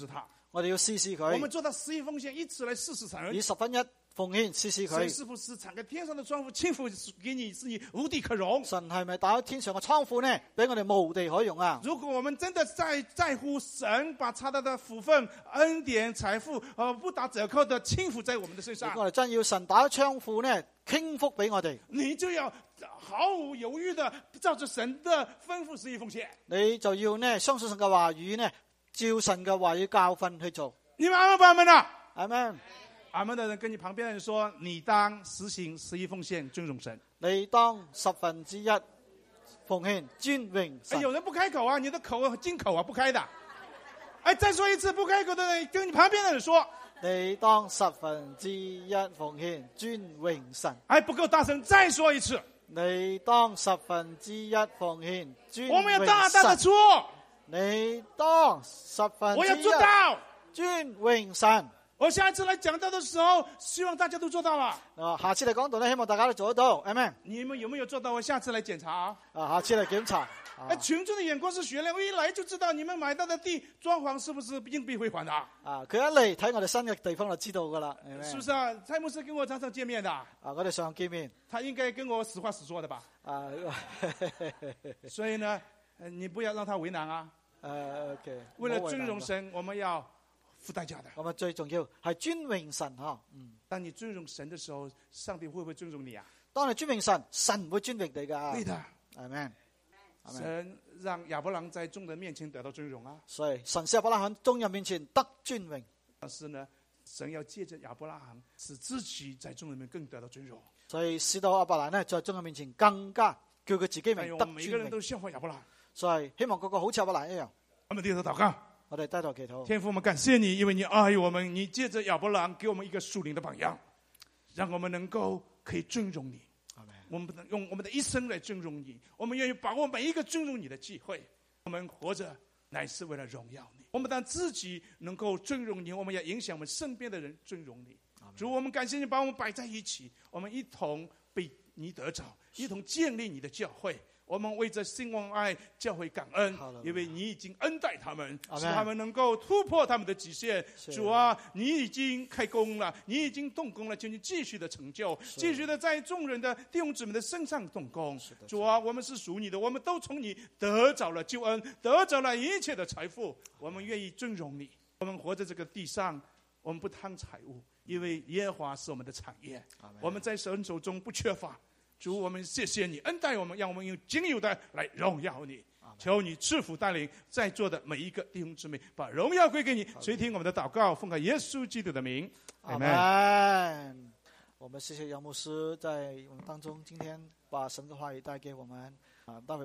我哋要試試我們佢， 做到十一奉獻，一次來試試神。 以十分一奉獻試試佢。 神是否是敞開天上的窗戶，傾覆給你，是你無地可容？ 神係咪打開天上嘅倉庫呢？俾我哋無地可容啊！ 如果我們真的在在乎神把他的福分、恩典、財富，呃，不打折扣的傾覆在我們的身上， 我哋真要神打開倉庫呢，傾覆俾我哋， 你就要毫無猶豫的照着神的吩咐十一奉獻。 你就要呢相信神嘅話語呢，照神嘅話語教訓去做。 你們阿們不阿們啊？ 阿們， 阿們的人跟你旁邊的人說，你當實行十一奉獻，尊榮神。 你當十分之一奉獻，尊榮哎， 神。 有人不開口啊，你的口金口啊不開的。哎，再說一次，不開口的人跟你旁邊的人說， 你當十分之一奉獻，尊榮神。 哎，不夠大聲，再說一次。 你當十分之一奉獻，尊榮神。 我們要大大的做， 你當十分之一， 我要做到。 尊榮神。 我下一次來講道的時候，希望大家都做到啊。 啊，下次嚟講道呢，希望大家都做得到，阿們。 你們有沒有做到？我下次來檢查啊。 啊，下次嚟檢查。 哎，群眾的眼光是雪亮，我一來就知道你們買到的地裝潢是不是硬幣會還的啊？ 啊，佢一嚟睇我哋新嘅地方就知道噶啦，係咪？ 是不是啊？蔡牧師跟我常常見面的。 啊，我哋常見面。 他應該跟我實話實說的吧？ 啊， 所以呢，你不要讓他為難啊。 誒，OK。 為了尊榮神，我們要付代價的。 我們最重要係尊榮神嚇。嗯。 當你尊榮神的時候，上帝會不會尊榮你啊？ 當你尊榮神，神會尊榮你噶。 對的。 阿們。 神讓亞伯蘭在眾人面前得到尊榮啊。 所以神使亞伯拉罕眾人面前得尊榮。 但是呢，神要借着亞伯拉罕使自己在眾人面更得到尊榮。 所以使到亞伯蘭呢，在眾人面前更加叫佢自己名得尊榮。 每個人都效法亞伯蘭。 所以希望個個好似亞伯蘭一樣。 我們低頭禱告。 我哋低頭祈禱。 天父，我們感謝你，因為你愛我們，你借着亞伯蘭給我們一個屬靈的榜樣，讓我們能夠可以尊榮你。我們不能用我們的一生來尊榮你，我們願意把握每一個尊榮你的機會。我們活着乃是為了榮耀你。我們當自己能夠尊榮你，我們要影響我們身邊的人尊榮你。主，我們感謝你把我們擺在一起，我們一同被你得着，一同建立你的教會。我們為着興旺愛教會感恩，因為你已經恩待他們，使他們能夠突破他們的極限。主啊，你已經開工了，你已經動工了，請你繼續的成就，繼續的在眾人的弟兄姊妹的身上動工。主啊，我們是屬你的，我們都從你得着了救恩，得着了一切的財富，我們願意尊榮你。我們活在這個地上，我們不貪財物，因為耶和華是我們的產業，我們在神手中不缺乏。主，我們謝謝你恩待我們，讓我們用僅有的來榮耀你。求你賜福帶領在座的每一個弟兄姊妹，把榮耀歸給你。垂聽我們的禱告，奉靠耶穌基督的名，阿們。 我們謝謝楊牧師在我們當中，今天把神的話語帶給我們啊，待會。